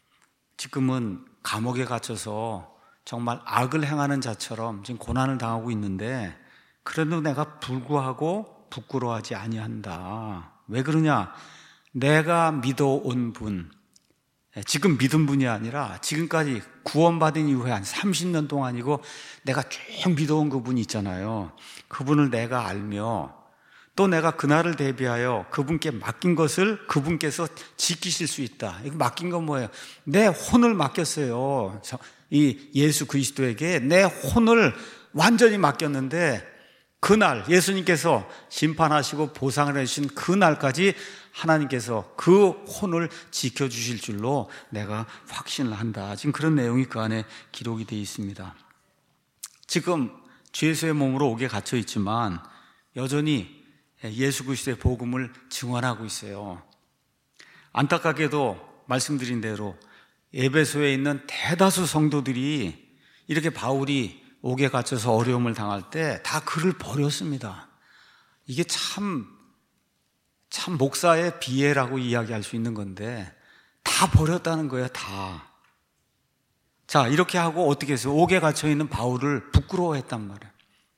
지금은 감옥에 갇혀서 정말 악을 행하는 자처럼 지금 고난을 당하고 있는데 그래도 내가 불구하고 부끄러워하지 아니한다. 왜 그러냐? 내가 믿어온 분, 지금 믿은 분이 아니라 지금까지 구원받은 이후에 한 삼십 년 동안이고 내가 쭉 믿어온 그분이 있잖아요. 그분을 내가 알며 또 내가 그날을 대비하여 그분께 맡긴 것을 그분께서 지키실 수 있다. 이거 맡긴 건 뭐예요? 내 혼을 맡겼어요. 이 예수 그리스도에게 내 혼을 완전히 맡겼는데 그날 예수님께서 심판하시고 보상을 해주신 그날까지 하나님께서 그 혼을 지켜주실 줄로 내가 확신을 한다. 지금 그런 내용이 그 안에 기록이 되어 있습니다. 지금 죄수의 몸으로 옥에 갇혀 있지만 여전히 예수 그리스도의 복음을 증언하고 있어요. 안타깝게도 말씀드린 대로 에베소에 있는 대다수 성도들이 이렇게 바울이 옥에 갇혀서 어려움을 당할 때 다 그를 버렸습니다. 이게 참, 참 목사의 비애라고 이야기할 수 있는 건데 다 버렸다는 거예요, 다. 자, 이렇게 하고 어떻게 했어요? 옥에 갇혀있는 바울을 부끄러워했단 말이에요.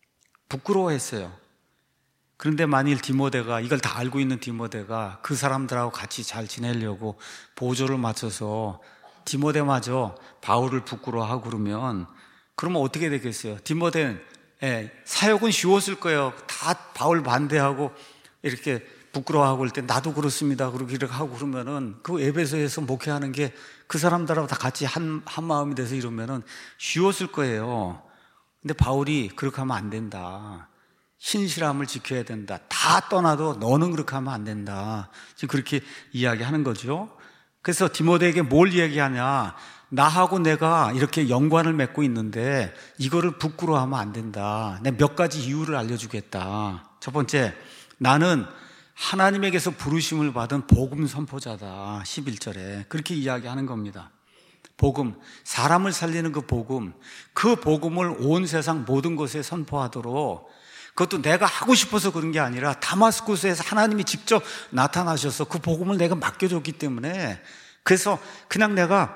부끄러워했어요. 그런데 만일 디모데가, 이걸 다 알고 있는 디모데가 그 사람들하고 같이 잘 지내려고 보조를 맞춰서 디모데마저 바울을 부끄러워하고 그러면 그러면 어떻게 되겠어요? 디모데는 예, 사역은 쉬웠을 거예요. 다 바울 반대하고 이렇게 부끄러워하고 그럴 때 나도 그렇습니다. 그렇게 이렇게 하고 그러면은 그 에베소에서 목회하는 게 그 사람들하고 다 같이 한, 한 마음이 돼서 이러면은 쉬웠을 거예요. 근데 바울이 그렇게 하면 안 된다. 신실함을 지켜야 된다. 다 떠나도 너는 그렇게 하면 안 된다. 지금 그렇게 이야기하는 거죠. 그래서 디모데에게 뭘 얘기하냐? 나하고 내가 이렇게 연관을 맺고 있는데 이거를 부끄러워하면 안 된다. 내가 몇 가지 이유를 알려주겠다. 첫 번째, 나는 하나님에게서 부르심을 받은 복음 선포자다. 십일 절에 그렇게 이야기하는 겁니다. 복음, 사람을 살리는 그 복음, 그 복음을 온 세상 모든 곳에 선포하도록, 그것도 내가 하고 싶어서 그런 게 아니라 다마스쿠스에서 하나님이 직접 나타나셔서 그 복음을 내가 맡겨줬기 때문에, 그래서 그냥 내가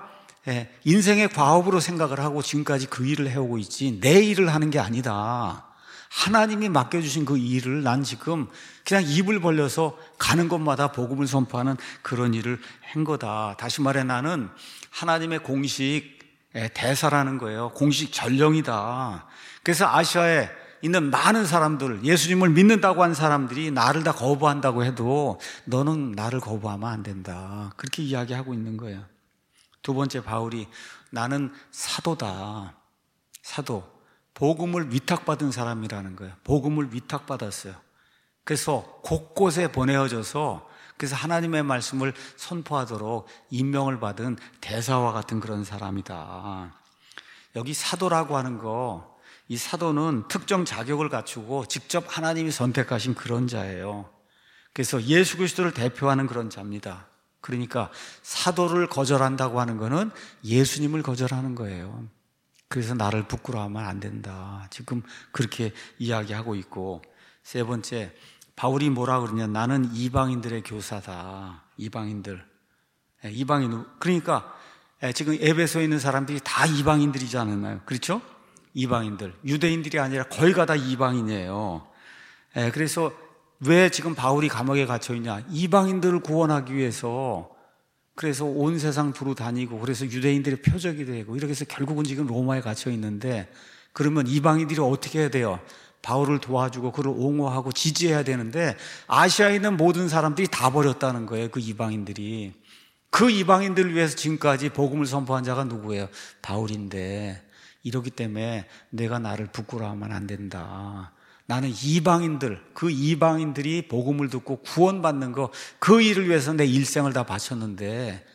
인생의 과업으로 생각을 하고 지금까지 그 일을 해오고 있지 내 일을 하는 게 아니다. 하나님이 맡겨주신 그 일을 난 지금 그냥 입을 벌려서 가는 곳마다 복음을 선포하는 그런 일을 한 거다. 다시 말해 나는 하나님의 공식 대사라는 거예요. 공식 전령이다. 그래서 아시아에 있는 많은 사람들, 예수님을 믿는다고 한 사람들이 나를 다 거부한다고 해도 너는 나를 거부하면 안 된다. 그렇게 이야기하고 있는 거예요. 두 번째, 바울이 나는 사도다. 사도. 복음을 위탁받은 사람이라는 거예요. 복음을 위탁받았어요. 그래서 곳곳에 보내어져서 그래서 하나님의 말씀을 선포하도록 임명을 받은 대사와 같은 그런 사람이다. 여기 사도라고 하는 거, 이 사도는 특정 자격을 갖추고 직접 하나님이 선택하신 그런 자예요. 그래서 예수 그리스도를 대표하는 그런 자입니다. 그러니까 사도를 거절한다고 하는 거는 예수님을 거절하는 거예요. 그래서 나를 부끄러워하면 안 된다. 지금 그렇게 이야기하고 있고, 세 번째, 바울이 뭐라 그러냐? 나는 이방인들의 교사다. 이방인들. 이방인. 그러니까 지금 에베소에 있는 사람들이 다 이방인들이지 않았나요? 그렇죠? 이방인들. 유대인들이 아니라 거의 다 이방인이에요. 그래서 왜 지금 바울이 감옥에 갇혀 있냐? 이방인들을 구원하기 위해서. 그래서 온 세상 두루 다니고, 그래서 유대인들의 표적이 되고, 이렇게 해서 결국은 지금 로마에 갇혀 있는데, 그러면 이방인들이 어떻게 해야 돼요? 바울을 도와주고 그를 옹호하고 지지해야 되는데, 아시아에 있는 모든 사람들이 다 버렸다는 거예요. 그 이방인들이. 그 이방인들을 위해서 지금까지 복음을 선포한 자가 누구예요? 바울인데, 이러기 때문에 내가 나를 부끄러워하면 안 된다. 나는 이방인들, 그 이방인들이 복음을 듣고 구원받는 거, 그 일을 위해서 내 일생을 다 바쳤는데,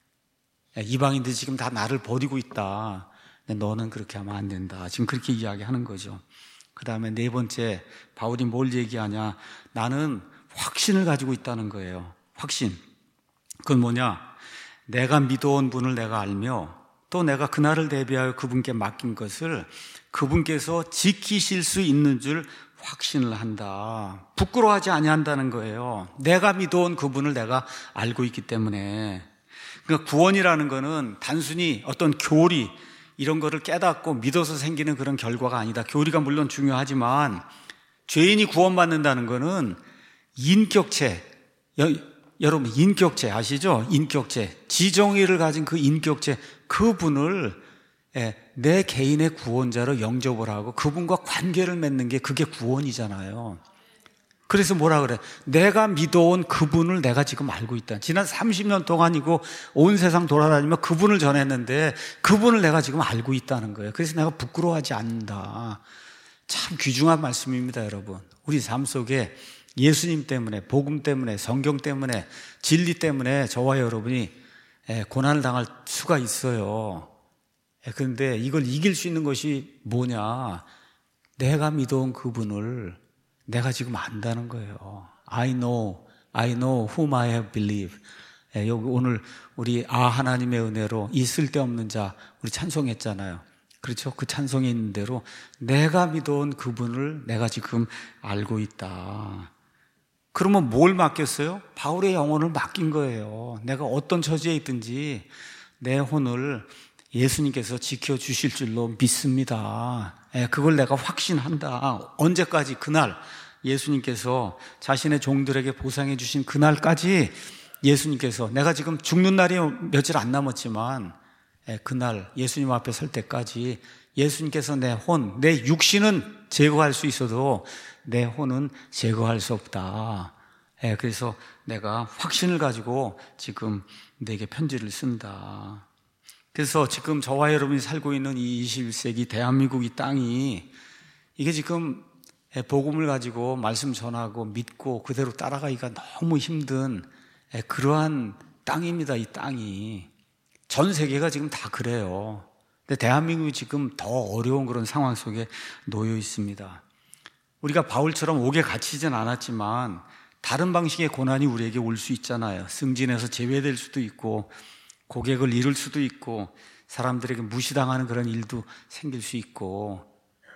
이방인들이 지금 다 나를 버리고 있다. 너는 그렇게 하면 안 된다. 지금 그렇게 이야기하는 거죠. 그 다음에 네 번째, 바울이 뭘 얘기하냐? 나는 확신을 가지고 있다는 거예요. 확신. 그건 뭐냐? 내가 믿어온 분을 내가 알며, 또 내가 그날을 대비하여 그분께 맡긴 것을 그분께서 지키실 수 있는 줄 확신을 한다. 부끄러워하지 아니한다는 거예요. 내가 믿어온 그분을 내가 알고 있기 때문에. 그러니까 구원이라는 거는 단순히 어떤 교리 이런 거를 깨닫고 믿어서 생기는 그런 결과가 아니다. 교리가 물론 중요하지만 죄인이 구원받는다는 거는 인격체, 여, 여러분 인격체 아시죠? 인격체, 지정의를 가진 그 인격체, 그분을 내 개인의 구원자로 영접을 하고 그분과 관계를 맺는 게 그게 구원이잖아요. 그래서 뭐라 그래? 내가 믿어온 그분을 내가 지금 알고 있다. 지난 삼십 년 동안이고 온 세상 돌아다니며 그분을 전했는데 그분을 내가 지금 알고 있다는 거예요. 그래서 내가 부끄러워하지 않는다. 참 귀중한 말씀입니다, 여러분. 우리 삶 속에 예수님 때문에, 복음 때문에, 성경 때문에, 진리 때문에 저와 여러분이 고난을 당할 수가 있어요. 그런데 이걸 이길 수 있는 것이 뭐냐? 내가 믿어온 그분을 내가 지금 안다는 거예요. I know, I know whom I have believed. 여기 오늘 우리 아 하나님의 은혜로 이 쓸데없는 자 우리 찬송했잖아요. 그렇죠? 그 찬송에 있는 대로 내가 믿어온 그분을 내가 지금 알고 있다. 그러면 뭘 맡겼어요? 바울의 영혼을 맡긴 거예요. 내가 어떤 처지에 있든지 내 혼을 예수님께서 지켜주실 줄로 믿습니다. 그걸 내가 확신한다. 언제까지? 그날 예수님께서 자신의 종들에게 보상해 주신 그날까지 예수님께서, 내가 지금 죽는 날이 며칠 안 남았지만 그날 예수님 앞에 설 때까지 예수님께서 내 혼, 내 육신은 제거할 수 있어도 내 혼은 제거할 수 없다. 그래서 내가 확신을 가지고 지금 내게 편지를 쓴다. 그래서 지금 저와 여러분이 살고 있는 이 이십일 세기 대한민국 이 땅이, 이게 지금 복음을 가지고 말씀 전하고 믿고 그대로 따라가기가 너무 힘든 그러한 땅입니다. 이 땅이. 전 세계가 지금 다 그래요. 근데 대한민국이 지금 더 어려운 그런 상황 속에 놓여 있습니다. 우리가 바울처럼 옥에 갇히진 않았지만 다른 방식의 고난이 우리에게 올 수 있잖아요. 승진에서 제외될 수도 있고, 고객을 잃을 수도 있고, 사람들에게 무시당하는 그런 일도 생길 수 있고.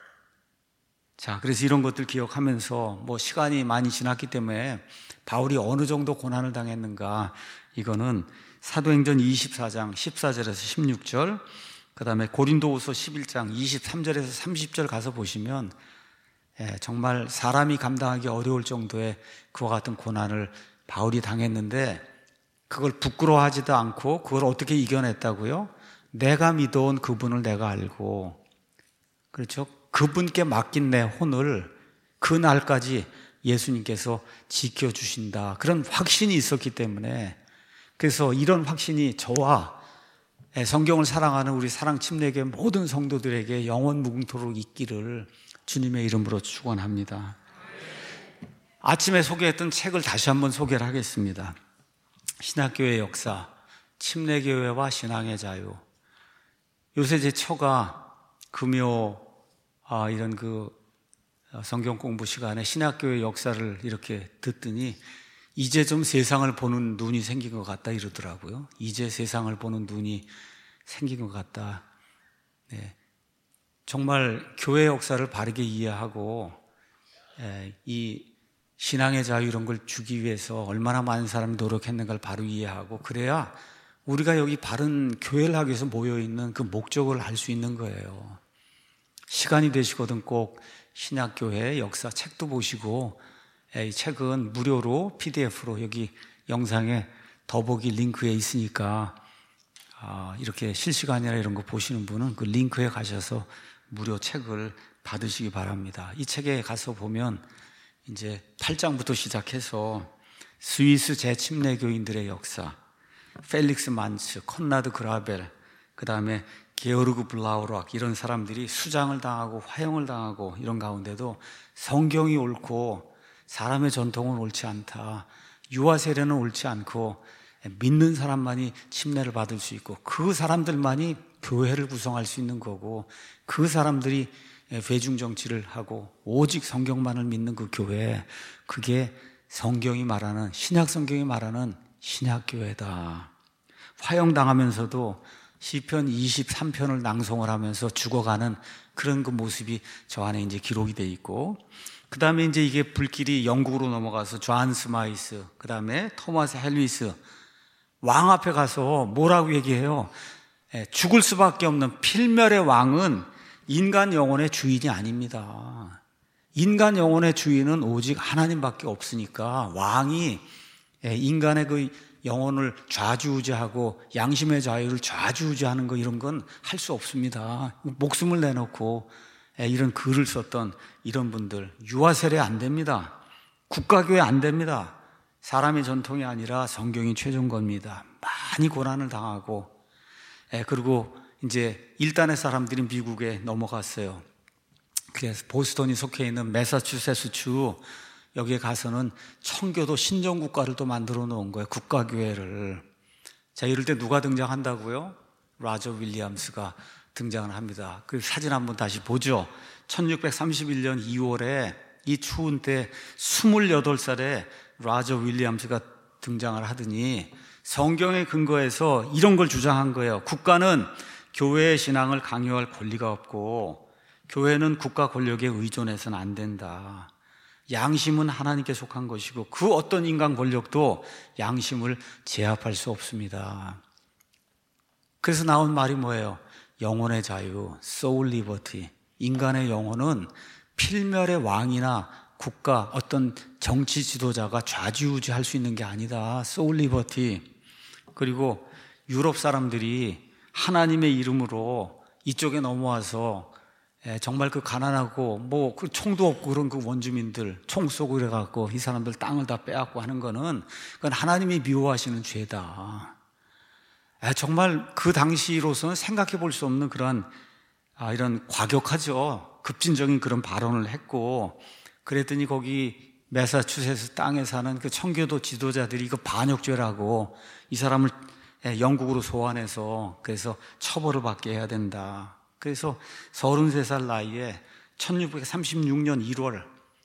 자, 그래서 이런 것들 기억하면서, 뭐 시간이 많이 지났기 때문에 바울이 어느 정도 고난을 당했는가, 이거는 사도행전 이십사 장 십사 절에서 십육 절, 그 다음에 고린도후서 십일 장 이십삼 절에서 삼십 절 가서 보시면 예, 정말 사람이 감당하기 어려울 정도의 그와 같은 고난을 바울이 당했는데, 그걸 부끄러워하지도 않고 그걸 어떻게 이겨냈다고요? 내가 믿어온 그분을 내가 알고, 그렇죠? 그분께 맡긴 내 혼을 그날까지 예수님께서 지켜주신다. 그런 확신이 있었기 때문에, 그래서 이런 확신이 저와 성경을 사랑하는 우리 사랑 침례교회 모든 성도들에게 영원 무궁토록 있기를 주님의 이름으로 축원합니다. 아침에 소개했던 책을 다시 한번 소개를 하겠습니다. 신학교의 역사, 침례교회와 신앙의 자유. 요새 제 처가 금요 아, 이런 그 성경 공부 시간에 신학교의 역사를 이렇게 듣더니 이제 좀 세상을 보는 눈이 생긴 것 같다 이러더라고요. 이제 세상을 보는 눈이 생긴 것 같다. 네. 정말 교회 역사를 바르게 이해하고 이 신앙의 자유 이런 걸 주기 위해서 얼마나 많은 사람이 노력했는가를 바로 이해하고, 그래야 우리가 여기 바른 교회를 하기 위해서 모여있는 그 목적을 알 수 있는 거예요. 시간이 되시거든 꼭 신약교회 역사 책도 보시고, 이 책은 무료로 피디에프로 여기 영상에 더보기 링크에 있으니까 이렇게 실시간이나 이런 거 보시는 분은 그 링크에 가셔서 무료 책을 받으시기 바랍니다. 이 책에 가서 보면 이제 팔 장부터 시작해서 스위스 재침례교인들의 역사, 펠릭스 만츠, 콘라드 그라벨, 그 다음에 게오르그 블라우락, 이런 사람들이 수장을 당하고 화형을 당하고 이런 가운데도 성경이 옳고 사람의 전통은 옳지 않다, 유아 세례는 옳지 않고 믿는 사람만이 침례를 받을 수 있고 그 사람들만이 교회를 구성할 수 있는 거고, 그 사람들이 대중정치를 하고 오직 성경만을 믿는 그 교회, 그게 성경이 말하는, 신약 성경이 말하는 신약교회다. 화형당하면서도 시편 이십삼 편을 낭송을 하면서 죽어가는 그런 그 모습이 저 안에 이제 기록이 돼 있고, 그 다음에 이제 이게 불길이 영국으로 넘어가서 존 스마이스, 그 다음에 토마스 헬리스, 왕 앞에 가서 뭐라고 얘기해요? 죽을 수밖에 없는 필멸의 왕은 인간 영혼의 주인이 아닙니다. 인간 영혼의 주인은 오직 하나님밖에 없으니까 왕이 인간의 그 영혼을 좌지우지하고 양심의 자유를 좌지우지하는 거, 이런 건 할 수 없습니다. 목숨을 내놓고 이런 글을 썼던 이런 분들, 유아 세례 안 됩니다. 국가교회 안 됩니다. 사람의 전통이 아니라 성경이 최종 겁니다. 많이 고난을 당하고, 그리고 이제 일단의 사람들이 미국에 넘어갔어요. 그래서 보스턴이 속해 있는 매사추세츠주, 여기에 가서는 청교도 신정국가를 또 만들어 놓은 거예요. 국가교회를. 자, 이럴 때 누가 등장한다고요? 라저 윌리엄스가 등장을 합니다. 그 사진 한번 다시 보죠. 천육백삼십일 년 이월에 이 추운 때 스물여덟 살에 라저 윌리엄스가 등장을 하더니 성경의 근거에서 이런 걸 주장한 거예요. 국가는 교회의 신앙을 강요할 권리가 없고 교회는 국가 권력에 의존해서는 안 된다. 양심은 하나님께 속한 것이고 그 어떤 인간 권력도 양심을 제압할 수 없습니다. 그래서 나온 말이 뭐예요? 영혼의 자유, soul liberty. 인간의 영혼은 필멸의 왕이나 국가, 어떤 정치 지도자가 좌지우지할 수 있는 게 아니다. soul liberty. 그리고 유럽 사람들이 하나님의 이름으로 이쪽에 넘어와서 정말 그 가난하고 뭐 그 총도 없고 그런 그 원주민들 총 쏘고 이래갖고 이 사람들 땅을 다 빼앗고 하는 거는 그건 하나님이 미워하시는 죄다. 정말 그 당시로서는 생각해 볼 수 없는 그런 아, 이런 과격하죠. 급진적인 그런 발언을 했고, 그랬더니 거기 매사추세츠 땅에 사는 그 청교도 지도자들이 이거 반역죄라고 이 사람을 영국으로 소환해서 그래서 처벌을 받게 해야 된다. 그래서 서른세 살 나이에 천육백삼십육 년 일월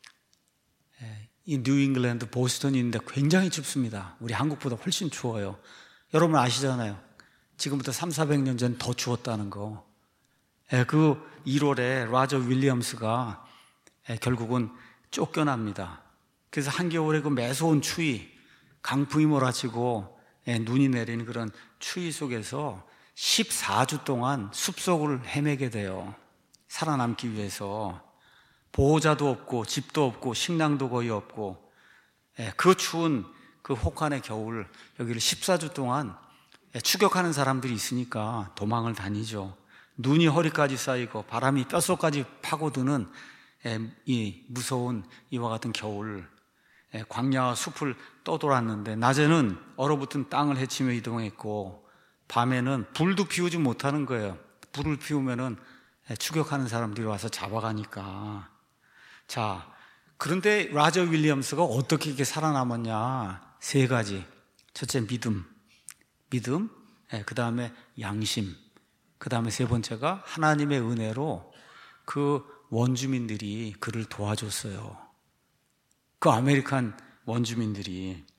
이 뉴잉글랜드 보스턴인데 굉장히 춥습니다. 우리 한국보다 훨씬 추워요. 여러분 아시잖아요. 지금부터 삼사백 년 전 더 추웠다는 거. 그 일월에 라저 윌리엄스가 결국은 쫓겨납니다. 그래서 한겨울에 그 매서운 추위, 강풍이 몰아치고 눈이 내리는 그런 추위 속에서 십사 주 동안 숲속을 헤매게 돼요. 살아남기 위해서. 보호자도 없고 집도 없고 식량도 거의 없고 그 추운 그 혹한의 겨울, 여기를 십사 주 동안 추격하는 사람들이 있으니까 도망을 다니죠. 눈이 허리까지 쌓이고 바람이 뼛속까지 파고드는 이 무서운 이와 같은 겨울, 광야와 숲을 떠돌았는데 낮에는 얼어붙은 땅을 헤치며 이동했고 밤에는 불도 피우지 못하는 거예요. 불을 피우면은 추격하는 사람들이 와서 잡아가니까. 자, 그런데 라저 윌리엄스가 어떻게 이렇게 살아남았냐? 세 가지. 첫째, 믿음. 믿음. 그 다음에 양심. 그 다음에 세 번째가 하나님의 은혜로 그 원주민들이 그를 도와줬어요. 그 아메리칸 원주민들이.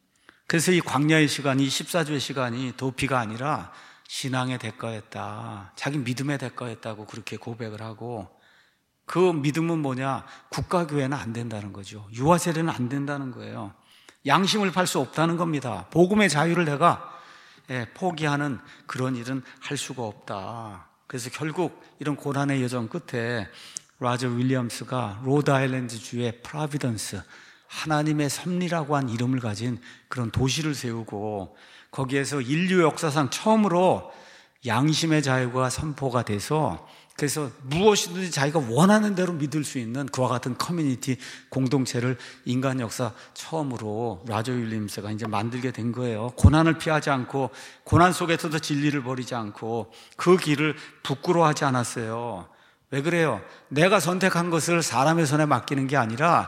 그래서 이 광야의 시간이, 십사 주의 시간이 도피가 아니라 신앙의 대가였다, 자기 믿음의 대가였다고 그렇게 고백을 하고, 그 믿음은 뭐냐? 국가교회는 안 된다는 거죠. 유아세례는 안 된다는 거예요. 양심을 팔 수 없다는 겁니다. 복음의 자유를 내가 예, 포기하는 그런 일은 할 수가 없다. 그래서 결국 이런 고난의 여정 끝에 라저 윌리엄스가 로드아일랜드 주의 프라비던스, 하나님의 섭리라고 한 이름을 가진 그런 도시를 세우고, 거기에서 인류 역사상 처음으로 양심의 자유가 선포가 돼서, 그래서 무엇이든지 자기가 원하는 대로 믿을 수 있는 그와 같은 커뮤니티 공동체를 인간 역사 처음으로 라저 윌리엄스가 이제 만들게 된 거예요. 고난을 피하지 않고, 고난 속에서도 진리를 버리지 않고, 그 길을 부끄러워하지 않았어요. 왜 그래요? 내가 선택한 것을 사람의 손에 맡기는 게 아니라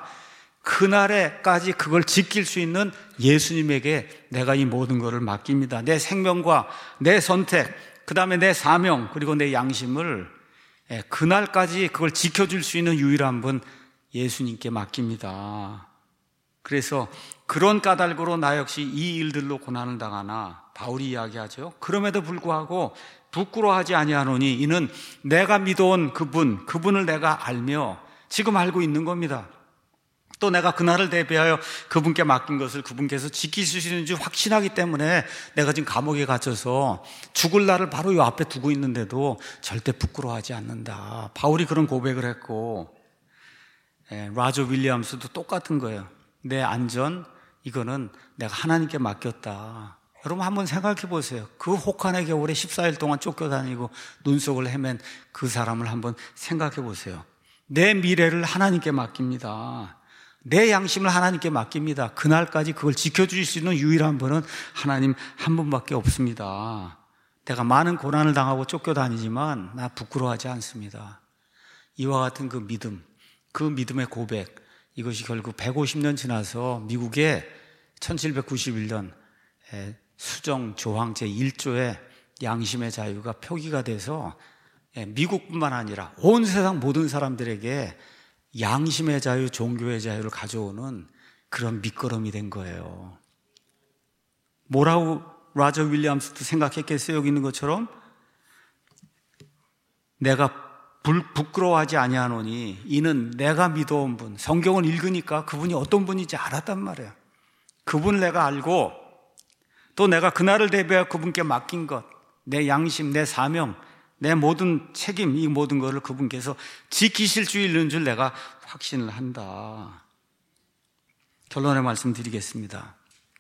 그날에까지 그걸 지킬 수 있는 예수님에게 내가 이 모든 것을 맡깁니다. 내 생명과 내 선택, 그 다음에 내 사명, 그리고 내 양심을 그날까지 그걸 지켜줄 수 있는 유일한 분 예수님께 맡깁니다. 그래서 그런 까닭으로 나 역시 이 일들로 고난을 당하나, 바울이 이야기하죠. 그럼에도 불구하고 부끄러워하지 아니하노니 이는 내가 믿어온 그분, 그분을 내가 알며 지금 알고 있는 겁니다. 또 내가 그날을 대비하여 그분께 맡긴 것을 그분께서 지키실 수 있는지 확신하기 때문에 내가 지금 감옥에 갇혀서 죽을 날을 바로 이 앞에 두고 있는데도 절대 부끄러워하지 않는다. 바울이 그런 고백을 했고, 예, 라저 윌리엄스도 똑같은 거예요. 내 안전, 이거는 내가 하나님께 맡겼다. 여러분 한번 생각해 보세요. 그 혹한의 겨울에 십사 일 동안 쫓겨다니고 눈속을 헤맨 그 사람을 한번 생각해 보세요. 내 미래를 하나님께 맡깁니다. 내 양심을 하나님께 맡깁니다. 그날까지 그걸 지켜주실 수 있는 유일한 분은 하나님 한 분밖에 없습니다. 내가 많은 고난을 당하고 쫓겨다니지만 나 부끄러워하지 않습니다. 이와 같은 그 믿음, 그 믿음의 고백, 이것이 결국 백오십 년 지나서 미국의 천칠백구십일 년 수정 조항 제일 조에 양심의 자유가 표기가 돼서 미국뿐만 아니라 온 세상 모든 사람들에게 양심의 자유, 종교의 자유를 가져오는 그런 밑거름이 된 거예요. 뭐라고 라저 윌리엄스도 생각했겠어요? 여기 있는 것처럼 내가 부끄러워하지 아니하노니 이는 내가 믿어온 분, 성경을 읽으니까 그분이 어떤 분인지 알았단 말이에요. 그분을 내가 알고, 또 내가 그날을 대비하여 그분께 맡긴 것, 내 양심, 내 사명, 내 모든 책임, 이 모든 것을 그분께서 지키실 수 있는 줄 내가 확신을 한다. 결론의 말씀 드리겠습니다.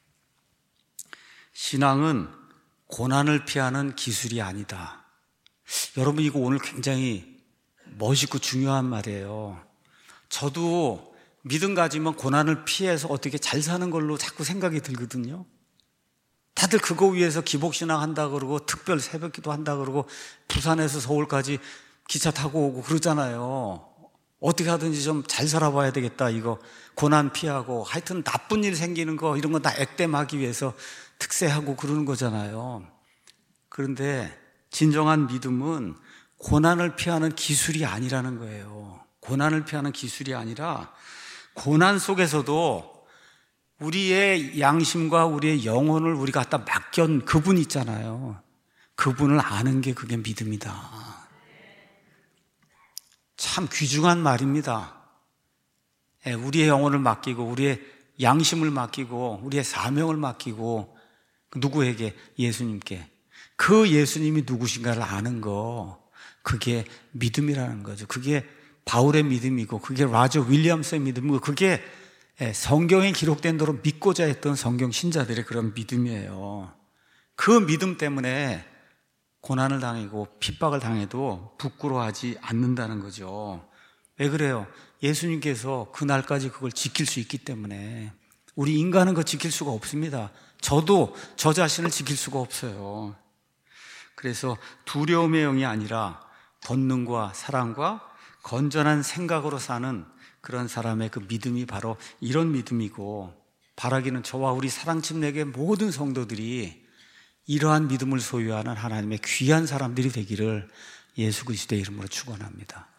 신앙은 고난을 피하는 기술이 아니다. 여러분, 이거 오늘 굉장히 멋있고 중요한 말이에요. 저도 믿음 가지면 고난을 피해서 어떻게 잘 사는 걸로 자꾸 생각이 들거든요. 다들 그거 위해서 기복신앙 한다 그러고 특별 새벽기도 한다 그러고 부산에서 서울까지 기차 타고 오고 그러잖아요. 어떻게 하든지 좀 잘 살아봐야 되겠다, 이거 고난 피하고 하여튼 나쁜 일 생기는 거 이런 거 다 액땜하기 위해서 특세하고 그러는 거잖아요. 그런데 진정한 믿음은 고난을 피하는 기술이 아니라는 거예요. 고난을 피하는 기술이 아니라 고난 속에서도 우리의 양심과 우리의 영혼을 우리가 갖다 맡긴 그분 있잖아요. 그분을 아는 게 그게 믿음이다. 참 귀중한 말입니다. 우리의 영혼을 맡기고 우리의 양심을 맡기고 우리의 사명을 맡기고 누구에게? 예수님께. 그 예수님이 누구신가를 아는 거, 그게 믿음이라는 거죠. 그게 바울의 믿음이고 그게 라저 윌리엄스의 믿음이고 그게 성경에 기록된 대로 믿고자 했던 성경 신자들의 그런 믿음이에요. 그 믿음 때문에 고난을 당하고 핍박을 당해도 부끄러워하지 않는다는 거죠. 왜 그래요? 예수님께서 그날까지 그걸 지킬 수 있기 때문에. 우리 인간은 그거 지킬 수가 없습니다. 저도 저 자신을 지킬 수가 없어요. 그래서 두려움의 영이 아니라 본능과 사랑과 건전한 생각으로 사는 그런 사람의 그 믿음이 바로 이런 믿음이고, 바라기는 저와 우리 사랑침례교회 모든 성도들이 이러한 믿음을 소유하는 하나님의 귀한 사람들이 되기를 예수 그리스도의 이름으로 축원합니다.